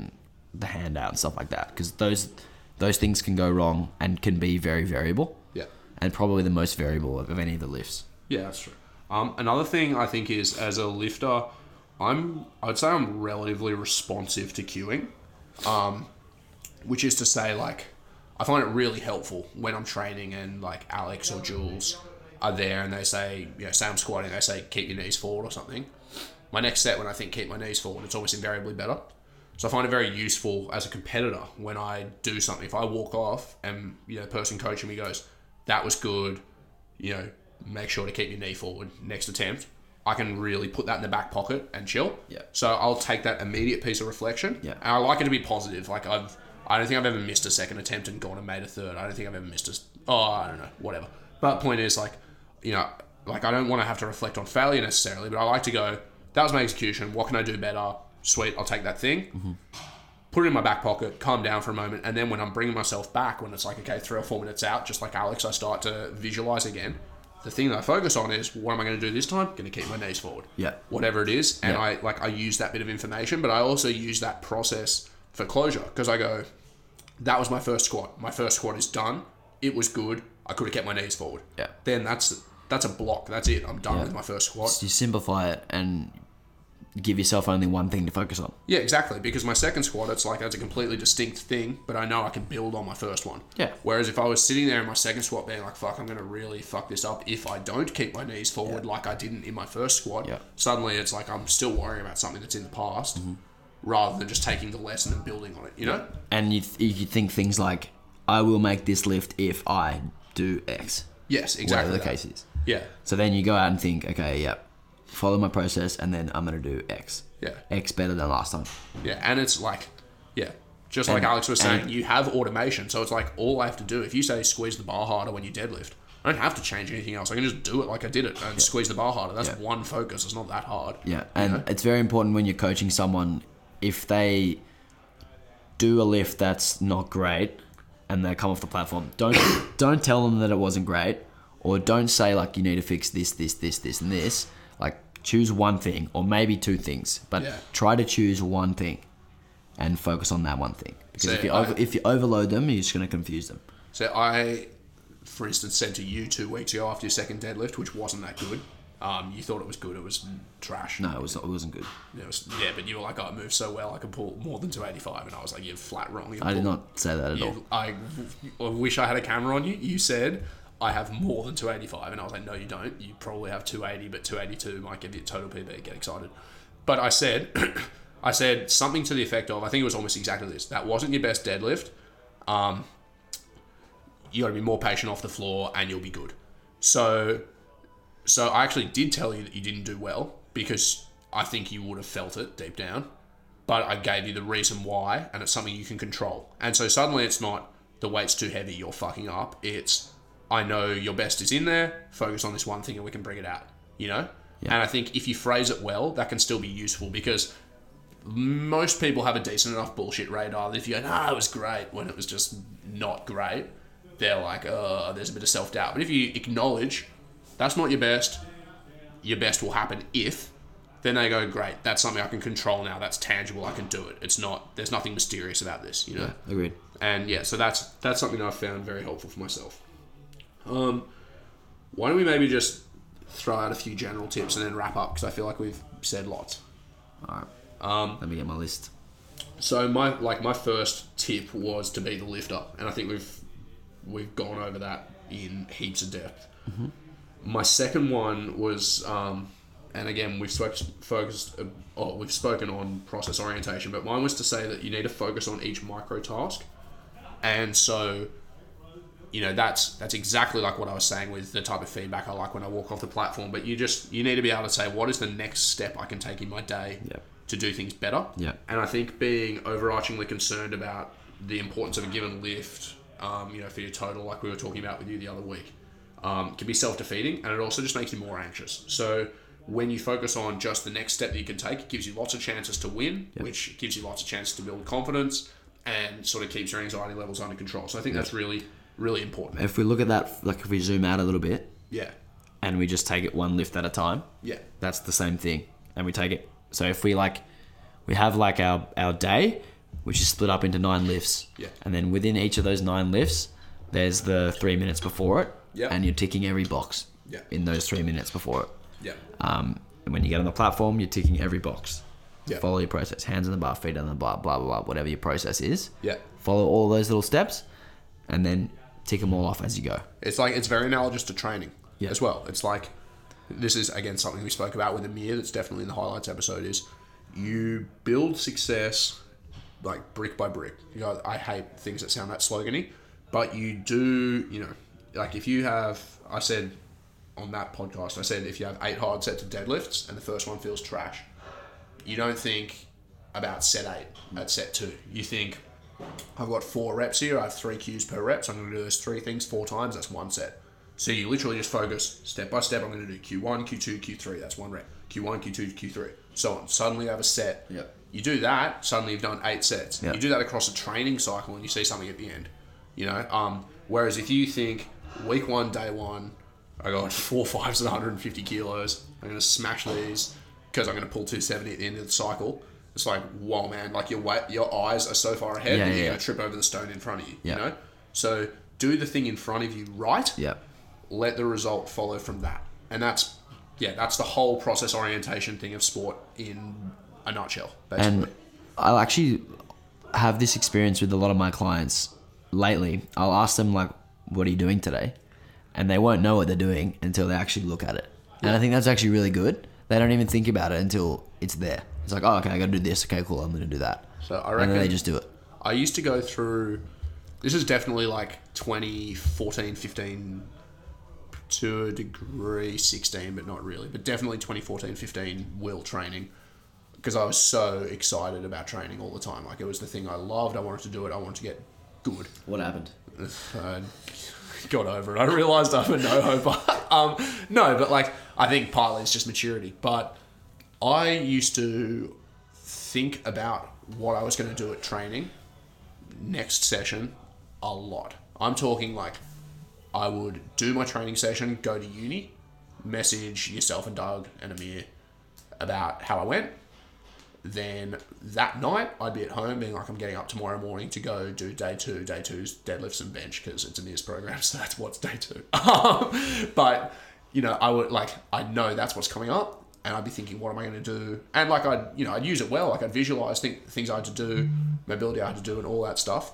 the hand out and stuff like that, because those things can go wrong and can be very variable. Yeah. And probably the most variable of any of the lifts. Yeah, that's true. Another thing I think is, as a lifter, I'd say I'm relatively responsive to cueing, which is to say, like, I find it really helpful when I'm training and like Alex or Jules are there and they say, say I'm squatting, they say keep your knees forward or something. My next set, when I think keep my knees forward, it's almost invariably better. So I find it very useful as a competitor when I do something. If I walk off and the person coaching me goes, that was good, make sure to keep your knee forward next attempt, I can really put that in the back pocket and chill. Yeah. So I'll take that immediate piece of reflection. Yeah. And I like it to be positive. Like I don't think I've ever missed a second attempt and gone and made a third. I don't think I've ever missed I don't know, whatever. But point is, like, I don't want to have to reflect on failure necessarily, but I like to go, that was my execution. What can I do better? Sweet, I'll take that thing. Mm-hmm. Put it in my back pocket, calm down for a moment, and then when I'm bringing myself back, when it's like, okay, 3 or 4 minutes out, just like Alex, I start to visualize again. The thing that I focus on is, what am I going to do this time? Going to keep my knees forward. Yeah. Whatever it is. And Yeah. I use that bit of information, but I also use that process for closure, because I go, that was my first squat. My first squat is done. It was good. I could have kept my knees forward. Yeah. Then that's a block. That's it. I'm done with my first squat. So you simplify it and give yourself only one thing to focus on. Yeah, exactly. Because my second squat, it's like, that's a completely distinct thing, but I know I can build on my first one. Yeah. Whereas if I was sitting there in my second squat being like, fuck, I'm going to really fuck this up if I don't keep my knees forward like I didn't in my first squat, suddenly it's like I'm still worrying about something that's in the past rather than just taking the lesson and building on it, you know? And you think things like, I will make this lift if I do X. Yes, exactly. Whatever the case is. Yeah. So then you go out and think, okay, follow my process, and then I'm going to do X. Yeah. X better than last time. Yeah, and it's like, just like Alex was saying, you have automation. So it's like, all I have to do, if you say squeeze the bar harder when you deadlift, I don't have to change anything else. I can just do it like I did it and squeeze the bar harder. That's one focus. It's not that hard. Yeah, and it's very important when you're coaching someone, if they do a lift that's not great and they come off the platform, don't tell them that it wasn't great, or don't say like you need to fix this, and this. Like, choose one thing or maybe 2 things, but try to choose one thing and focus on that one thing. Because if you overload them, you're just going to confuse them. So I, for instance, said to you 2 weeks ago after your second deadlift, which wasn't that good, you thought it was good, it was trash. No, it wasn't good. But you were like, oh, it moves so well, I could pull more than 285, and I was like, you're flat wrong. I did not say that at all. I wish I had a camera on you. You said, I have more than 285, and I was like, no, you don't. You probably have 280, but 282 might give you a total PB. Get excited. But I said, I said something to the effect of, I think it was almost exactly this. That wasn't your best deadlift. You got to be more patient off the floor, and you'll be good. So I actually did tell you that you didn't do well, because I think you would have felt it deep down. But I gave you the reason why, and it's something you can control. And so suddenly it's not the weight's too heavy, you're fucking up. It's, I know your best is in there, focus on this one thing and we can bring it out, Yeah. And I think if you phrase it well, that can still be useful, because most people have a decent enough bullshit radar that if you go, it was great, when it was just not great, they're like, there's a bit of self-doubt. But if you acknowledge, that's not your best will happen if, then they go, great, that's something I can control now, that's tangible, I can do it. It's not, there's nothing mysterious about this, Yeah, agreed. And so that's something I've found very helpful for myself. Why don't we maybe just throw out a few general tips and then wrap up, because I feel like we've said lots. All right. Let me get my list. So my first tip was to be the lifter, and I think we've gone over that in heaps of depth. Mm-hmm. My second one was, and again we've spoken on process orientation, but mine was to say that you need to focus on each micro task, and so. That's exactly like what I was saying with the type of feedback I like when I walk off the platform. But you need to be able to say, what is the next step I can take in my day to do things better? Yeah. And I think being overarchingly concerned about the importance of a given lift, for your total, like we were talking about with you the other week, can be self-defeating, and it also just makes you more anxious. So when you focus on just the next step that you can take, it gives you lots of chances to win, which gives you lots of chances to build confidence and sort of keeps your anxiety levels under control. So I think that's really important. If we look at that, like if we zoom out a little bit, and we just take it one lift at a time, that's the same thing. And we take it. So if we have our day, which is split up into 9 lifts. Yeah. And then within each of those 9 lifts, there's the 3 minutes before it. Yeah. And you're ticking every box Yeah. in those 3 minutes before it. Yeah. And when you get on the platform, you're ticking every box. Yeah. Follow your process. Hands on the bar, feet on the bar, blah, blah, blah, whatever your process is. Yeah. Follow all those little steps and then tick them all off as you go. It's like, it's very analogous to training Yeah. as well. It's like, this is, again, something we spoke about with Amir that's definitely in the highlights episode, is you build success like brick by brick. You know, I hate things that sound that slogany, but you do, you know, like if you have, I said on that podcast, I said if you have 8 hard sets of deadlifts and the first one feels trash, you don't think about set 8 at set 2. You think, I've got 4 reps here, I have 3 Qs per rep, so I'm going to do those 3 things 4 times, that's 1 set. So you literally just focus step by step. I'm going to do Q1, Q2, Q3. That's 1 rep. Q1, Q2, Q3. So on. Suddenly you have a set. Yep. You do that. Suddenly you've done 8 sets. Yep. You do that across a training cycle, and you see something at the end. You know. Whereas if you think week 1, day 1, I got 4 5s at 150 kilos. I'm going to smash these because I'm going to pull 270 at the end of the cycle. It's like, whoa, man! Like your eyes are so far ahead, Yeah, that you're yeah. going to trip over the stone in front of you. Yeah. You know. So do the thing in front of you right. Yeah. Let the result follow from that. And that's the whole process orientation thing of sport in a nutshell, basically. And I'll actually have this experience with a lot of my clients lately. I'll ask them, like, what are you doing today? And they won't know what they're doing until they actually look at it. And I think that's actually really good. They don't even think about it until it's there. It's like, oh, okay, I got to do this. Okay, cool, I'm going to do that. So I And reckon then they just do it. I used to go through, this is definitely like 2014, 15, to a degree 16, but not really, but definitely 2014, 15 will training, because I was so excited about training all the time. Like, it was the thing I loved. I wanted to do it. I wanted to get good. What happened? I got over it. I realised I'm a no-hoper. No, but like, I think partly it's just maturity. But I used to think about what I was going to do at training next session a lot. I'm talking like, I would do my training session, go to uni, message yourself and Doug and Amir about how I went. Then that night, I'd be at home being like, I'm getting up tomorrow morning to go do day 2. Day 2's deadlifts and bench, because it's Amir's program, so that's what's day 2. But, you know, I'd know that's what's coming up, and I'd be thinking, what am I going to do? And like, I'd use it well. Like, I'd visualize things I had to do, mobility I had to do, and all that stuff.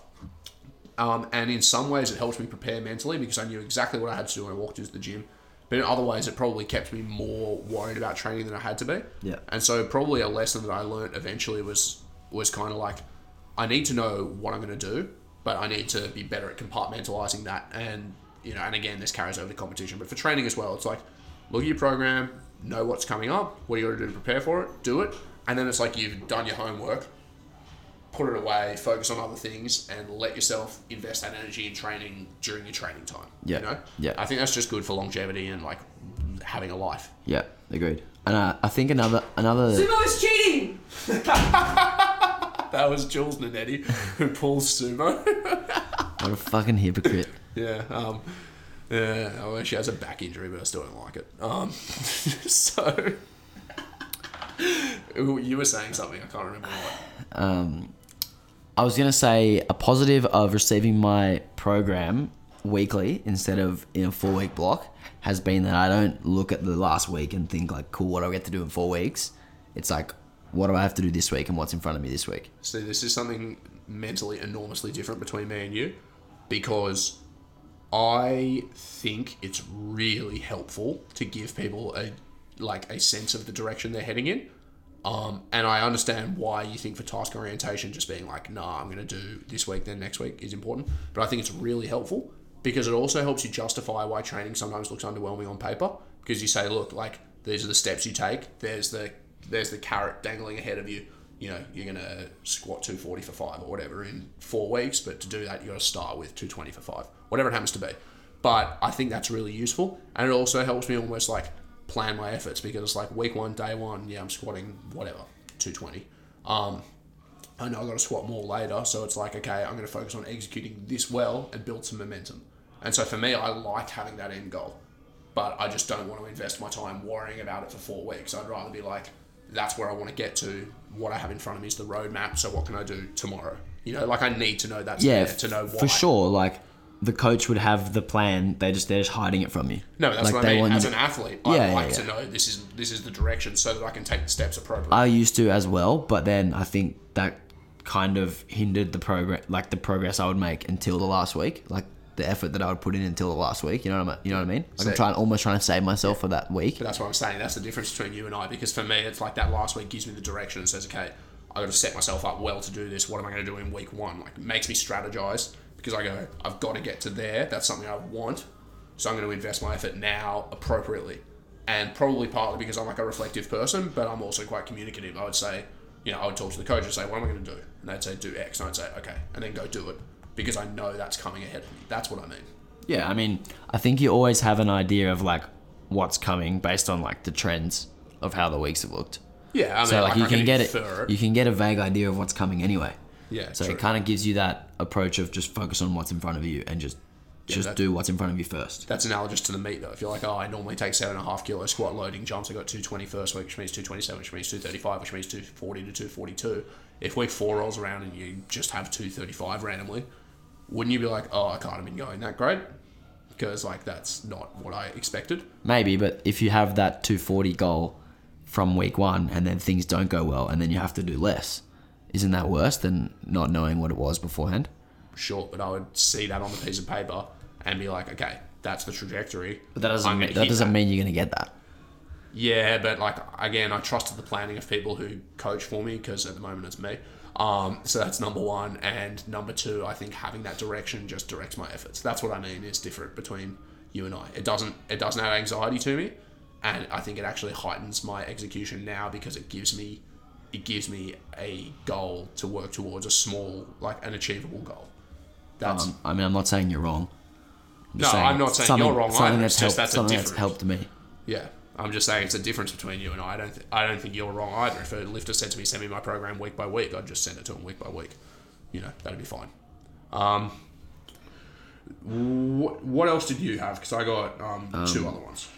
And in some ways it helped me prepare mentally, because I knew exactly what I had to do when I walked into the gym. But in other ways it probably kept me more worried about training than I had to be. Yeah. And so probably a lesson that I learned eventually was kind of like, I need to know what I'm going to do, but I need to be better at compartmentalizing that. And, you know, and again, this carries over to competition, but for training as well, it's like, look at your program, know what's coming up, what you got to do to prepare for it, do it. And then it's like, you've done your homework, put it away, focus on other things, and let yourself invest that energy in training during your training time. Yeah. You know? Yeah. I think that's just good for longevity and like having a life. Yeah, agreed. And I think another. Sumo is cheating! That was Jules Nanetti, who pulls sumo. What a fucking hypocrite. Yeah. Yeah. Well, she has a back injury, but I still don't like it. So you were saying something. I can't remember what. I was going to say a positive of receiving my program weekly instead of in a 4-week block has been that I don't look at the last week and think like, cool, what do I get to do in 4 weeks? It's like, what do I have to do this week and what's in front of me this week? See, this is something mentally enormously different between me and you, because I think it's really helpful to give people a sense of the direction they're heading in. And I understand why you think for task orientation, just being like, nah, I'm going to do this week, then next week is important. But I think it's really helpful because it also helps you justify why training sometimes looks underwhelming on paper. Because you say, look, like, these are the steps you take. There's the carrot dangling ahead of you. You know, you're going to squat 240 for 5 or whatever in 4 weeks. But to do that, you got to start with 220 for 5, whatever it happens to be. But I think that's really useful. And it also helps me almost like plan my efforts, because it's like week 1, day 1, yeah, I'm squatting whatever, 220. I know I've got to squat more later, so it's like, okay, I'm going to focus on executing this well and build some momentum. And so for me, I like having that end goal, but I just don't want to invest my time worrying about it for 4 weeks. I'd rather be like, that's where I want to get to. What I have in front of me is the roadmap. So what can I do tomorrow? You know, like I need to know that's there to know why. For sure. Like the coach would have the plan. They're just hiding it from you. No, that's like, what I mean. As an athlete, I like to know this is the direction so that I can take the steps appropriately. I used to as well, but then I think that kind of hindered the progress I would make until the last week. Like the effort that I would put in until the last week. You know what I mean? Like I'm almost trying to save myself for that week. But that's what I'm saying. That's the difference between you and I. Because for me, it's like that last week gives me the direction and says, okay, I got to set myself up well to do this. What am I going to do in week 1? Like it makes me strategize because I go, I've got to get to there. That's something I want. So I'm going to invest my effort now appropriately. And probably partly because I'm like a reflective person, but I'm also quite communicative. I would say, you know, I would talk to the coach and say, what am I going to do? And they'd say, do X. And I'd say, okay. And then go do it because I know that's coming ahead of me. That's what I mean. Yeah, I mean, I think you always have an idea of like what's coming based on like the trends of how the weeks have looked. Yeah, I mean, so like you can get it. You can get a vague idea of what's coming anyway. Yeah, so true. it kind of gives you that approach of just focus on what's in front of you and just do what's in front of you first. That's analogous to the meet though. If you're like, oh, I normally take 7.5 kilo squat loading jumps. I got 220 first week, which means 227, which means 235, which means 240 to 242. If week 4 rolls around and you just have 235 randomly, wouldn't you be like, oh, I can't have been going that great? Because like that's not what I expected. Maybe, but if you have that 240 goal from week 1 and then things don't go well and then you have to do less, isn't that worse than not knowing what it was beforehand? Sure, but I would see that on the piece of paper and be like, okay, that's the trajectory. But that doesn't mean you're going to get that. Yeah, but like again, I trusted the planning of people who coach for me because at the moment it's me. So that's number 1, and number 2, I think having that direction just directs my efforts. That's what I mean is different between you and I. It doesn't add anxiety to me, and I think it actually heightens my execution now because it gives me a goal to work towards, a small, like an achievable goal. That's. I mean, I'm not saying you're wrong. I'm not saying you're wrong either. It's just that's a difference. That's helped me. Yeah. I'm just saying it's a difference between you and I. I don't think you're wrong either. If a lifter said to me, send me my program week by week, I'd just send it to him week by week. You know, that'd be fine. What else did you have? Because I got 2 other ones.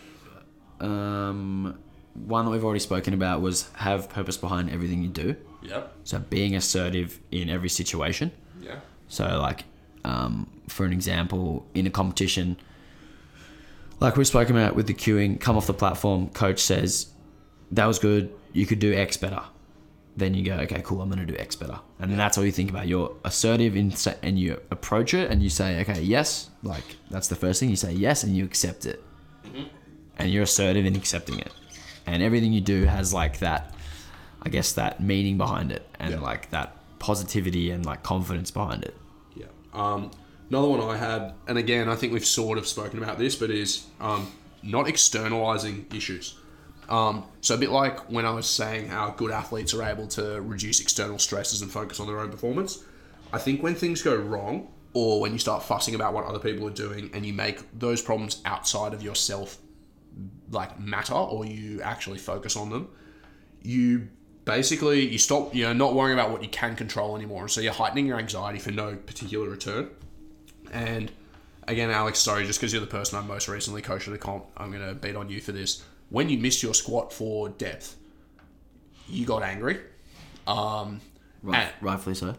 One that we've already spoken about was have purpose behind everything you do. Yep. So being assertive in every situation. Yeah. So like, for an example, in a competition, like we've spoken about with the queuing, come off the platform, coach says, that was good, you could do X better. Then you go, okay, cool, I'm going to do X better. And then that's all you think about. You're assertive and you approach it and you say, okay, yes, like that's the first thing. You say yes and you accept it. Mm-hmm. And you're assertive in accepting it. And everything you do has like that, I guess, that meaning behind it and like that positivity and like confidence behind it. Yeah. Another one I had, and again, I think we've sort of spoken about this, but is not externalizing issues. So a bit like when I was saying how good athletes are able to reduce external stresses and focus on their own performance. I think when things go wrong, or when you start fussing about what other people are doing and you make those problems outside of yourself like matter, or you actually focus on them, you stop, not worrying about what you can control anymore. And so you're heightening your anxiety for no particular return. And again, Alex, sorry, just because you're the person I most recently coached at a comp, I'm going to beat on you for this. When you missed your squat for depth, you got angry. Rightfully so.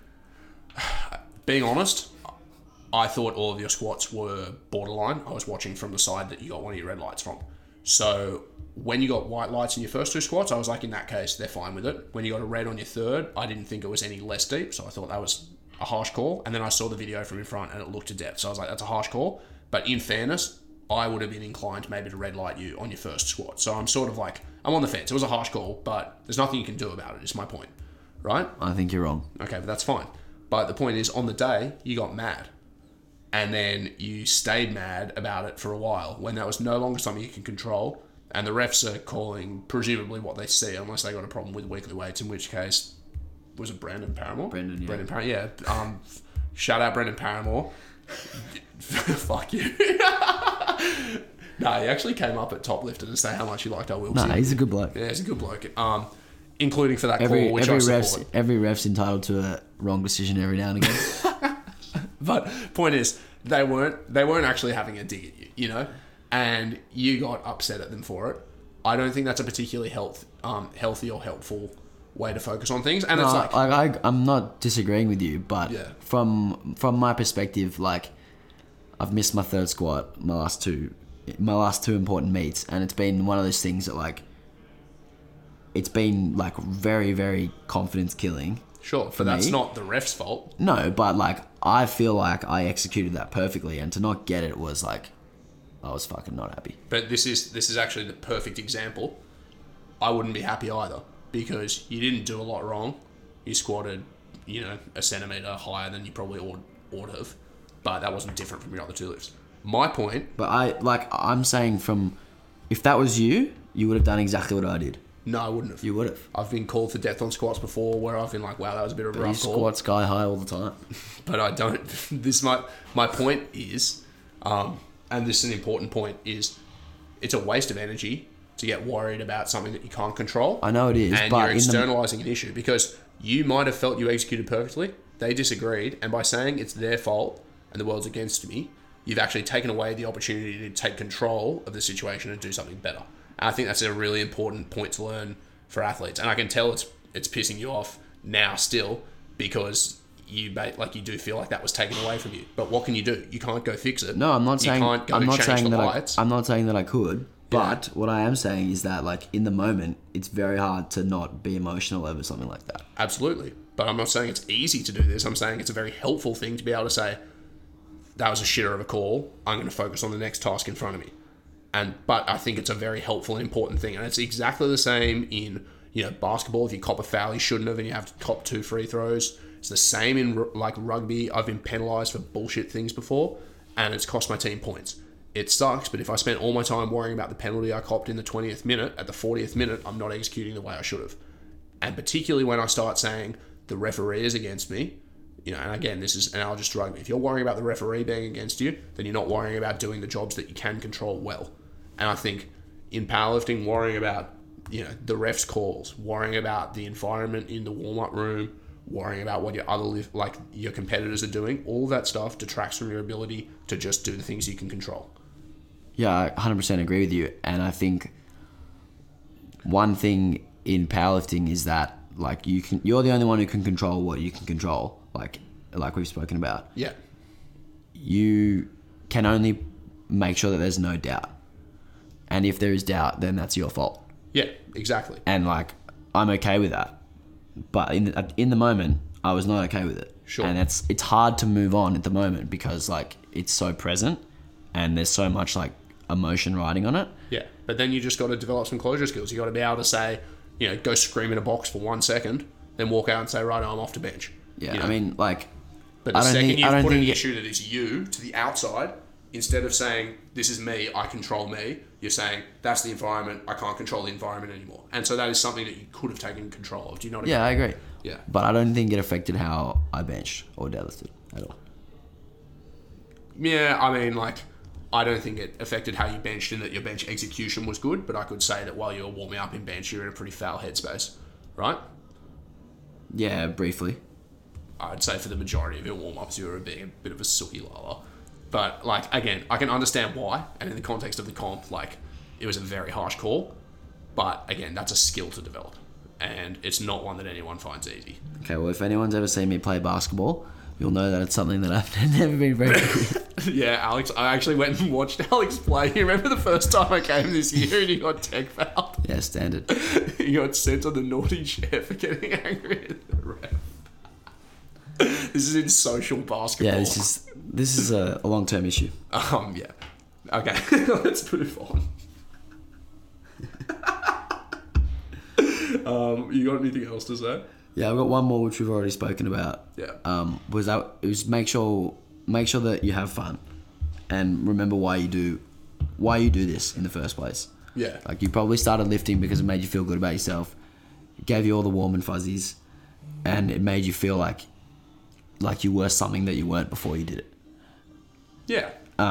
Being honest, I thought all of your squats were borderline. I was watching from the side that you got one of your red lights from. So when you got white lights in your first 2 squats, I was like, in that case, they're fine with it. When you got a red on your third, I didn't think it was any less deep, so I thought that was a harsh call. And then I saw the video from in front and it looked to depth, so I was like, that's a harsh call. But in fairness, I would have been inclined maybe to red light you on your first squat. So I'm sort of like, I'm on the fence. It was a harsh call, but there's nothing you can do about it, is my point. Right? I think you're wrong. Okay, but that's fine. But the point is, on the day, you got mad. And then you stayed mad about it for a while when that was no longer something you can control. And the refs are calling presumably what they see, unless they got a problem with weekly weights, in which case, was it Brendan Paramore? Brendan Paramore, yeah. Shout out Brendan Paramore. Fuck you. No, he actually came up at Top Lifter to say how much he liked our Wilson. No, he's a good bloke. Yeah, he's a good bloke. Including for that call, which I support. Every ref's entitled to a wrong decision every now and again. But point is, they weren't actually having a dig at you, and you got upset at them for it. I don't think that's a particularly healthy or helpful way to focus on things. And it's No, I'm not disagreeing with you, but Yeah. from my perspective, like, I've missed my third squat, my last two important meets, and it's been one of those things that, like, it's been, like, very, very confidence killing. sure, for but that's me. not the ref's fault. No, but, like, I feel like I executed that perfectly, and to not get it was, like, I was fucking not happy. But this is actually the perfect example. I wouldn't be happy either because you didn't do a lot wrong. You squatted, a centimetre higher than you probably ought to have, but that wasn't different from your other two lifts. My point, But I'm saying if that was you, you would have done exactly what I did. no, I wouldn't have. You would have. I've been called for death on squats before where I've been like, wow, that was a bit of a You rough call. squat sky high all the time. But I don't. My point is, and this is an important point, is it's a waste of energy to get worried about something that you can't control. I know it is, and but you're externalizing an issue because you might have felt you executed perfectly. They disagreed, and by saying it's their fault and the world's against me, you've actually taken away the opportunity to take control of the situation and do something better. And I think that's a really important point to learn for athletes. And I can tell it's pissing you off now still because you do feel like that was taken away from you. But what can you do? You can't go fix it. No, I'm not saying. You can't go I'm not change saying the that. lights. I'm not saying that I could. But what I am saying is that, like, in the moment, it's very hard to not be emotional over something like that. Absolutely. But I'm not saying it's easy to do this. I'm saying it's a very helpful thing to be able to say, that was a shitter of a call. I'm going to focus on the next task in front of me. But I think it's a very helpful and important thing. And it's exactly the same in, basketball. If you cop a foul you shouldn't have and you have to cop 2 free throws. It's the same in, like, rugby. I've been penalised for bullshit things before and it's cost my team points. It sucks, but if I spent all my time worrying about the penalty I copped in the 20th minute, at the 40th minute, I'm not executing the way I should have. And particularly when I start saying the referee is against me, and again, this is analogous to rugby. If you're worrying about the referee being against you, then you're not worrying about doing the jobs that you can control well. And I think in powerlifting, worrying about, the ref's calls, worrying about the environment in the warm-up room, worrying about what your competitors are doing, all that stuff detracts from your ability to just do the things you can control. Yeah, I 100% agree with you. And I think one thing in powerlifting is that, like, you're the only one who can control what you can control, like we've spoken about. Yeah. You can only make sure that there's no doubt. And if there is doubt, then that's your fault. Yeah, exactly. And, like, I'm okay with that. But in the moment, I was not okay with it. Sure. And it's hard to move on at the moment because, like, it's so present and there's so much, like, emotion riding on it. Yeah, but then you just got to develop some closure skills. You got to be able to say, go scream in a box for 1 second, then walk out and say, right, I'm off to bench. Yeah, I mean, like... But the second you put an issue that is you to the outside, instead of saying, this is me, I control me, you're saying, that's the environment, I can't control the environment anymore. And so that is something that you could have taken control of. Do you know what I mean? Yeah, I agree. Yeah. But I don't think it affected how I benched or deadlifted at all. Yeah, I mean, like, I don't think it affected how you benched in that your bench execution was good, but I could say that while you were warming up in bench, you're in a pretty foul headspace, right? Yeah, briefly. I'd say for the majority of your warm-ups, you were being a bit of a sooky lala. But, like, again, I can understand why, and in the context of the comp, like, it was a very harsh call, but, again, that's a skill to develop, and it's not one that anyone finds easy. Okay, well, if anyone's ever seen me play basketball, you'll know that it's something that I've never been very good with. Yeah, Alex, I actually went and watched Alex play. You remember the first time I came this year and he got tech fouled? Yeah, standard. He got sent on the naughty chair for getting angry at the ref. This is in social basketball. Yeah, this is a long-term issue. Yeah. Okay, let's move on. You got anything else to say? Yeah, I've got one more which we've already spoken about. Yeah. Was make sure that you have fun, and remember why you do this in the first place. Yeah. Like, you probably started lifting because it made you feel good about yourself, it gave you all the warm and fuzzies, and it made you feel like you were something that you weren't before you did it. Yeah.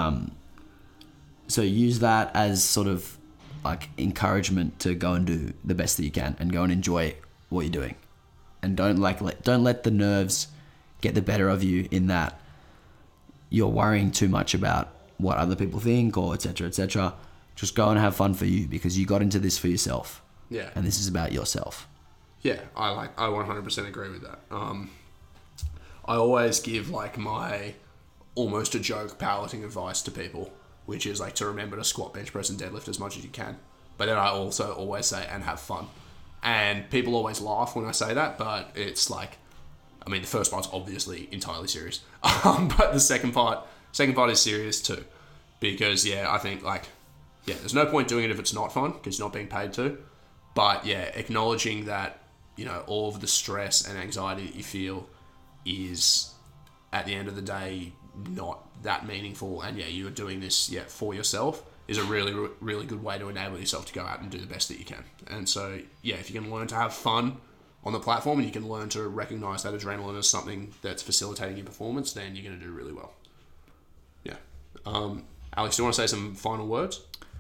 So use that as sort of like encouragement to go and do the best that you can and go and enjoy what you're doing. And don't let the nerves get the better of you in that you're worrying too much about what other people think or etc. Just go and have fun for you because you got into this for yourself. Yeah. And this is about yourself. Yeah, I 100% agree with that. I always give like my almost a joke powerlifting advice to people, which is like to remember to squat, bench press, and deadlift as much as you can. But then I also always say and have fun. And people always laugh when I say that, but it's like, I mean, the first part's obviously entirely serious, but the second part is serious too, because I think like, there's no point doing it if it's not fun because you're not being paid to. But acknowledging that all of the stress and anxiety that you feel is at the end of the day not that meaningful, and you're doing this for yourself is a really, really good way to enable yourself to go out and do the best that you can. And so if you can learn to have fun on the platform and you can learn to recognize that adrenaline as something that's facilitating your performance, then you're going to do really well. Alex, do you want to say some final words?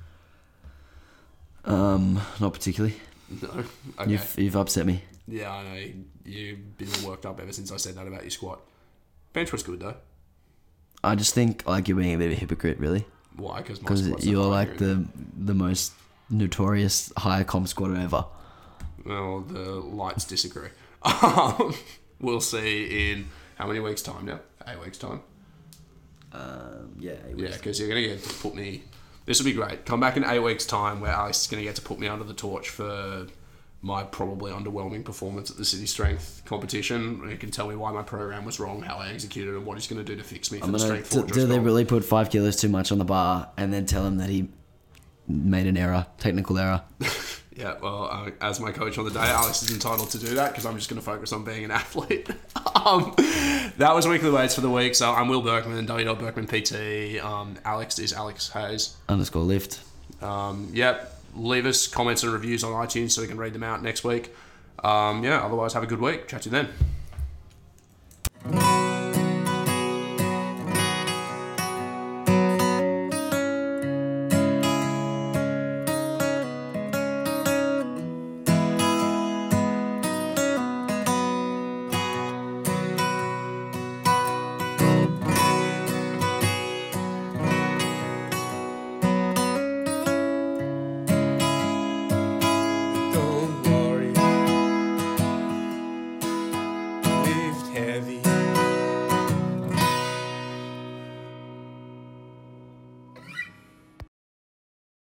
Not particularly. No. Okay. You've upset me. Yeah, I know. You've been worked up ever since I said that about your squat. Bench was good though. I just think like you're being a bit of a hypocrite, really. Why? Because you're like the most notorious high comp squatter ever. Well, the lights disagree. We'll see in how many weeks' time now? 8 weeks' time. 8 weeks. Yeah, because you're going to get to put me... This will be great. Come back in 8 weeks' time where Alex is going to get to put me under the torch for my probably underwhelming performance at the City Strength competition. He can tell me why my program was wrong, how I executed, and what he's going to do to fix me for the Strength Fortress. Do they really put 5 kilos too much on the bar and then tell him that he made an error, technical error? Yeah, well, as my coach on the day, Alex is entitled to do that because I'm just going to focus on being an athlete. That was Weekly Weights for the week. So I'm Will Berkman, W.Berkman PT. Alex is Alex Hayes. _lift. Leave us comments and reviews on iTunes so we can read them out next week. Otherwise, have a good week. Chat to you then.